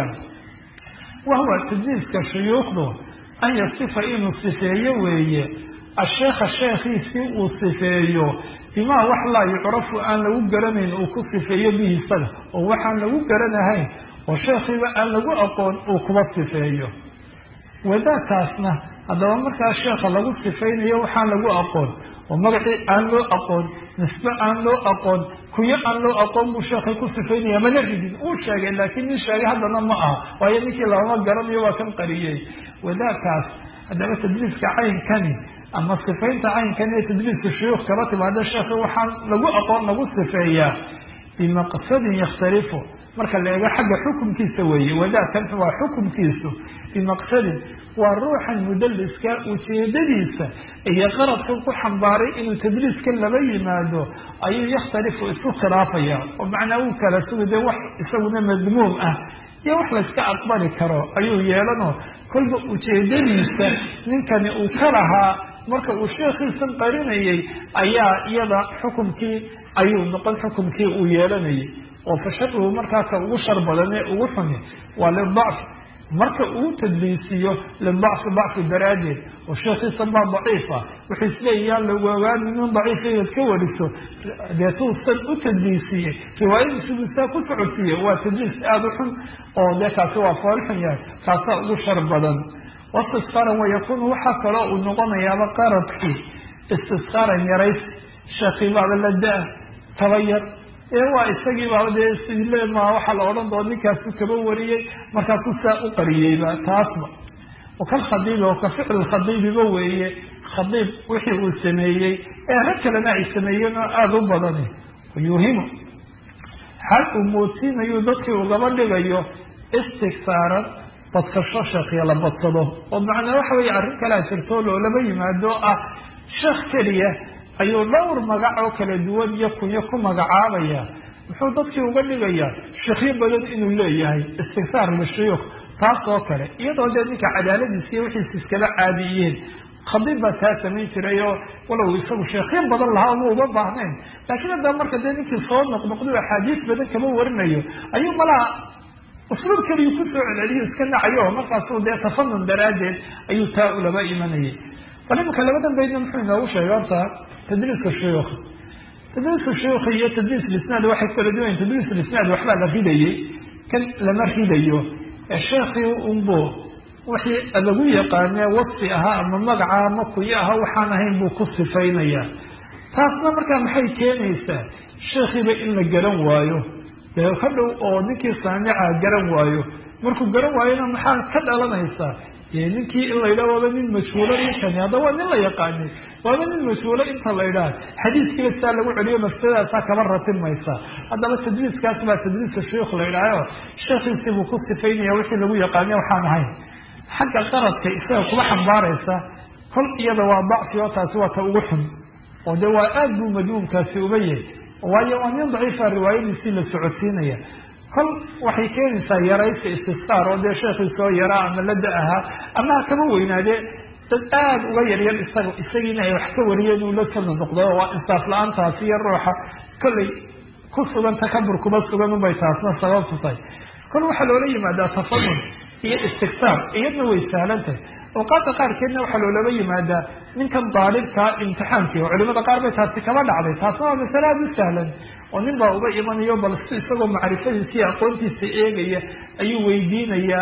wahuwa tadliiska shuyuukhdu an yasifa inuu sifeeyo weeye asheekha sheekhiisii uu sifeeyo bimaa wax laa yucrafu aan lagu garanayn uu ku sifeeyo bihi isaga oo waxaan lagu garanahayn oo sheekhiiba aan lagu aqoon uu kuba sifeeyo wadaadkaasna haddaba markaa sheekha lagu sifaynayo waxaan lagu aqoon oo magacii aan loo aqoon nisbe aan loo aqoon kuyo aan loo aqoon buu sheekhay ku sifaynaya mana ridin uu sheegay laakiin nin sheegay haddana ma aha waayo ninkii lagama garanayo waa kan qariyey wadaadkaas haddaba tadliiska caynkani ama sifaynta caynkani ee tadliiska shuyuukh kala timaada sheekha waxaan lagu aqoon lagu sifeeyaa bimaqsadin yakhtalifu marka la eego xagga xukumkiisa weeye wadaadkan waa xukumkiisu bimaqsadin waa ruuxan mudaliska ujeedadiisa iyo qaradkan ku xambaaray inuu tadliiska laba yimaado ayuu yakhtalifu isku khilaafaya oo macnaa uu kala suga dee wax isaguna madmuum ah iyo wax layska aqbali karo ayuu yeelano kolba ujeedadiisa ninkani uu ka lahaa marka uu sheekhiisan qarinayay ayaa iyada xukumkii ayuu noqon xukumkii uu yeelanayay oo fasharuhu markaaka ugu shar badane ugu xuni waa lidacf marka uu tadliisiyo lidacfi dacfi daraaddeed oo sheekhiisan baa daciifa wuxuu isleeyayaa lagu ogaani nin daciifa inaad ka wariso deetuusan u tadliisiyey riwaayadiisubu saa ku socodsiiye waa tadliis aada u xun oo dee kaasi waa foolxun yahay kaasaa ugu shar badan wastisqaaran wayakunu waxaa kaloo uu noqonayaaba qaradkii istisqaaran yarays sheekii baaba la da-a taba yar waa isagii baaba dee silema waxaa la odhan doona ninkaasu kaba wariyey markaasuu saa u qariyeyba taasba وكالخضيب وكفعل الخضيب بويه خضيب وحي السميي رك لنا السميين هذا بدنه ويوهم حال أموتين يدك وقبل لغيه استكثارا بطفشش يلا بطله ومعنى وحوي عرك لا ترتول ولا بيما دعاء شيخ كليه أيو دور مقعو كلا دوان يكون مقعابيا محو dadkii uga dhigaya sheekhiin badan inuu leeyahay istigfaar lishuyuukh taas oo kale iyadoo dadka cadaaladiisa iyo wixii iskala caadiyeen khadiib baa taa samayn jiray oo walow isagu sheekhiin badan lahaa uma uga baahnayn laakiin hadda marka dadkii soo noqnoqdo xadiis badan kama warinayo ayuu malaha usluub kaliya ku soo celiyay iska nacayo markaas uu dee tafanun daraadeed ayuu taa ulaba imanayay falimka labadan bayna muxuu inoogu sheegay tadriiska shuyuukh تدريس الشيوخ هي تدريس الإسناد واحد كل دوين تدريس الإسناد وحبا لفيديو كان لما فيديو الشيخ أنبوه وحي أدوية قانية وصفها أما مقعى مقوياها وحانهين بو قصة فينيا تاسنا مركا محي كينيسا الشيخ بإلنا قرن وايو خلو أو نكي صانعا قرن وايو مركو قرن وايو محال كد ألنا يسا يعني نكي إلا إلا ولا من مسؤولة يكن هذا ولا إلا يقاني ولا من المسؤولة انت الله إله حديث كده سأل لقول عليه مفتدى ساك مرة ما يسا هذا بس تدريس كاتبة تدريس الشيوخ الله إله الشيخ يسيبه قصة فيني يوحي لقول يقاني وحانا هاي حق القرد كإساء وكما حنبار يسا كل إيضا وضع في وطا سوى تأوحن ودواء أدو مدوم كاسي أبيه ويوانين ضعيفة الرواية يسيل السعودسينية كل وحي كان يرى استفسار وده شيخ يسوى يرى أما لدأها أما كموين هذا تتآد وغير يستغينا يحكي وريان ولسل النقضة وإنصاف الآن تاسية الروحة كل قصة تكبر كبصة ومبيتاسنا صغاب سطي كل واحد ولي ماذا تصمم هي استكتار هي نوي سهلته وقات قار كنا وحلو لبي ماذا من كم طالب كامتحان فيه وعلماء قار بيتاسي كمان عليه تاسنا مثلا سهلا ونبا أبي من يوم الاستيقاظ معرفة سيا قلتي سيئة أي ويدين يا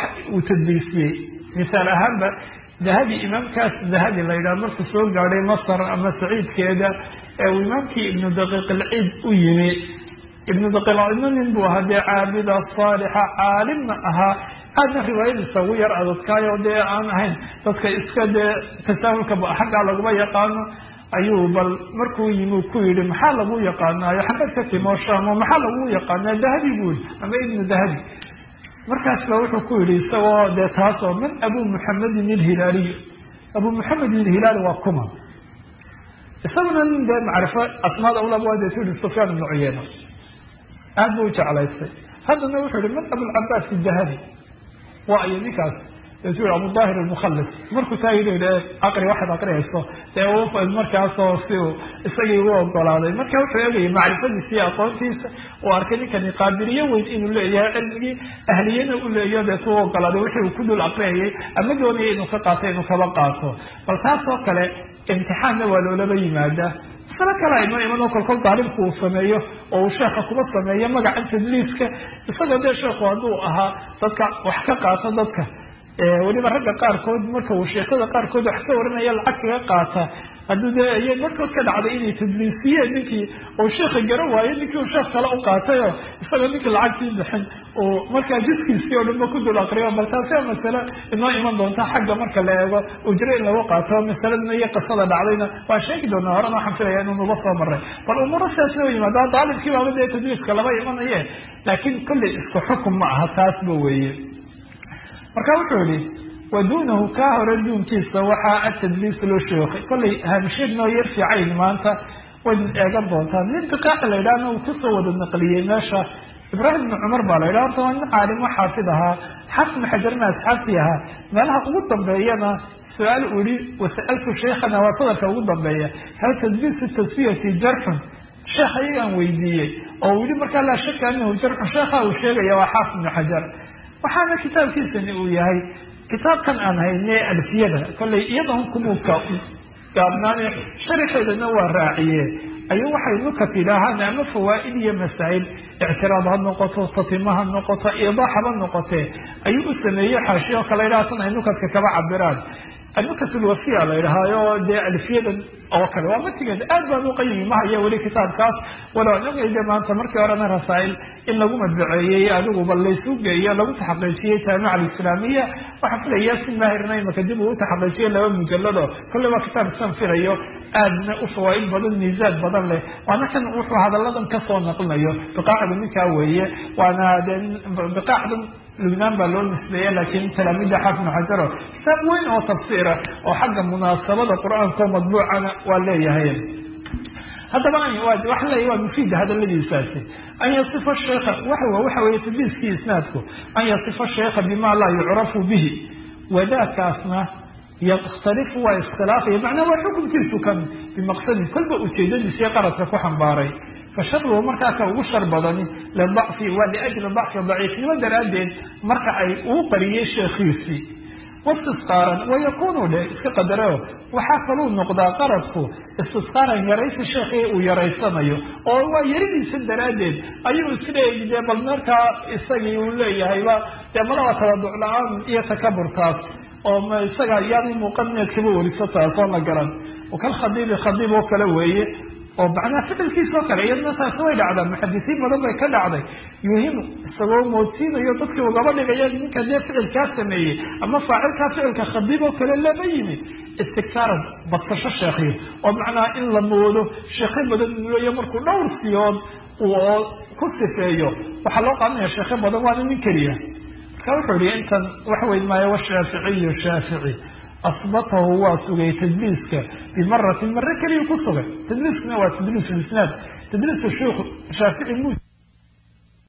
وتدريسي مثال أهم ذهبي إمام كاس ذهبي الله إلى مركز سوق عليه مصر أما سعيد كذا وإمامك ابن دقيق العيد ويمي ابن دقيق العيد من ينبوها دي عابدة صالحة عالم أها هذا رواية السوية رأضت كايا ودي عنهن تسكى إسكاد تساهل كبا حق على قبا يقانو أيوه بل مركو يمو كويل محال أبو يقانا يحبت كتي موشام ومحال أبو يقانا ذهبي يقول أما ابن ذهبي مركز لوحو كويلي سوا ديتاسو من أبو محمد الهلالي أبو محمد الهلالي وقما السبنا من ده معرفة أسماء أولى أبوها ديتول السفيان بن عيينة أبو على السي هذا نوحو من أبو العباس الذهبي وأي نكاس يقول أبو الظاهر المخلص مركو سايد أقري واحد أقري إسو تأوف المركز صوصيو إساقي هو الضلالي مركز وحيالي معرفة السياقون تيس وأركني كان يقادرية وإن إنو لأيها علمي أهليين أقول لأيها بيسوه الضلالي وحي وكدو الأقري أما دوني إنو فقاته إنو كبقاته فالتاسو كلا امتحان ولو لبي مادة سنة كلا إنو كل طالب كو سميه أو شيخ كو سميه مقع أنت دليسك إساقو دي شيخ وادوها ضدك وحكاقاته ضدك weliba ragga qaarkood marka uu sheekada qaarkood wax ka waranaya lacag kaga qaata hadduu dee markood ka dhacday inay tadliisiyeen ninkii oo sheekha garan waayo ninkii uu sheekh kale u qaatayo isagoo ninkii lacagtii bixin oo markaa jiskiisii oo dhanba ku dul aqriyo bal taasi waa masale inoo iman doonta xagga marka la eego ujro in lagu qaato masaladna iyo qisada dhacdayna waa sheegi doonaa horena waxaan filaya inuu nuba soo maray bal umuuro sidaasna way yimaada daalibkii baaba dee tadliiska lama imanaye laakiin kolley isku xukum ma aha taasba weeye marka wuxuu yidhi waduunahu kaa hore duunkiisa waxaa atadliis loo sheekay kollay hamsheed noo yar fiicayn maanta way eegan doontaa nin biqaaxa la yidhahna uu kusoo wada naqliyey meesha ibraahim ibn cumar baa la yidhaha horta waa nin caalim oo xaafid ahaa xafid xajarna asxaabtii ahaa meelaha ugu dambeeyana su-aal uu yihi wasa'altu sheikhana waa sadarka ugu dambeeya hal tadliisu tasfiyati jarxun sheekh ayagaan weydiiyey oo uu yihi markaa laa shaka anahu jarxun sheekha uu sheegaya waa xaafid ibn xajar waxaana kitaabkiisani uu yahay kitaabkan aan hayne alfiyada kollay iyadan kumuka gaabnaane sharixeedana waa raaciye ayuu waxay nukat ilaahaan ama fawaa'id iyo masaa'il ictiraad ha noqoto tatima ha noqoto iidaax haba noqotee ayuu u sameeyey xaashiyo kale idhaha tan ay nukadka kaba cabiraan النكت الوفية لها دي ألفية وكذا ومتجد أدبا نقيم ما هي ولي كتاب كاس ولو نقول إذا ما أنت مركي ورانا رسائل in lagu madbaceeyey adigu bal laysu geeyo lagu taxaqiijiyey jaamica alislaamiya waxaan filaya si maahirna imaka dib uu taxaqiijiyey 2 mujallado kolle waa kitaab san filayo aadna u fawaaid badan miisaad badan leh waana kan wuxuu hadalladan kasoo naqlinayo biqaacda ninkaa weeye waana biqaacda lubnaan baa loo nisbeeya laakiin talaamida xaafid xajaro kitaab weyn oo tafsiira oo xagga munaasabada qur-aanka oo madbuucana waa leeyahay haddaba waxa leeyahy waa mufiida hadaladiisaasi an yasifa sheekha waxa weeye tadliiskii isnaadku an yasifa sheekha bima laa yucrafu bihi wadaakaasna yakhtalifu waa iskhilaafaya macnaa waa xukunkiisu kan bimaqsadin kolba ujeedadiisiyo qaradka ku xambaaray fasharhu markaa ka ugu shar badani lidacfi waa liajli dacfi daciifnimo daraaddeed marka ay uu qariyey sheekhiisii wastisqaaran wayakunu dhe iska qadareo waxaa kaluu noqdaa qaradku istisqaaran yaraysi sheekii uu yaraysanayo oo waa yaridiisa daraaddeed ayuu isleeyi dee bal markaa isagii uu leeyahayba dee malaba tawaduc la-aan iyo takaburtaas oo isaga yaani muuqadneedkaba wariso taasoo la garan wakal khadiib oo kale weeye oo macnaa ficilkiisa oo kale iyadna taasi way dhacdaa muxadisiin badan bay ka dhacday yuhimu isagoo moodsiinayo dadkii ugaba dhigaya ninka dee ficilkaa sameeyey ama faacilkaa ficilka khadiib oo kale lama yimid istigtaaran badsasho sheekhiyo oo macnaa in la moodo sheekho badan uleeya markuu dhowr siyood oo ku sifeeyo waxaa loo qaadanaya sheekho badan waana nin keliya marka wuxuu yihi intan wax weyn maayo washaaficiyu shaafici asbatahu waa sugay tadliiska bimaratin mare keliya ku sugay tadliiskuna waa tadliis lisnaad tadliiska sheikh shaafici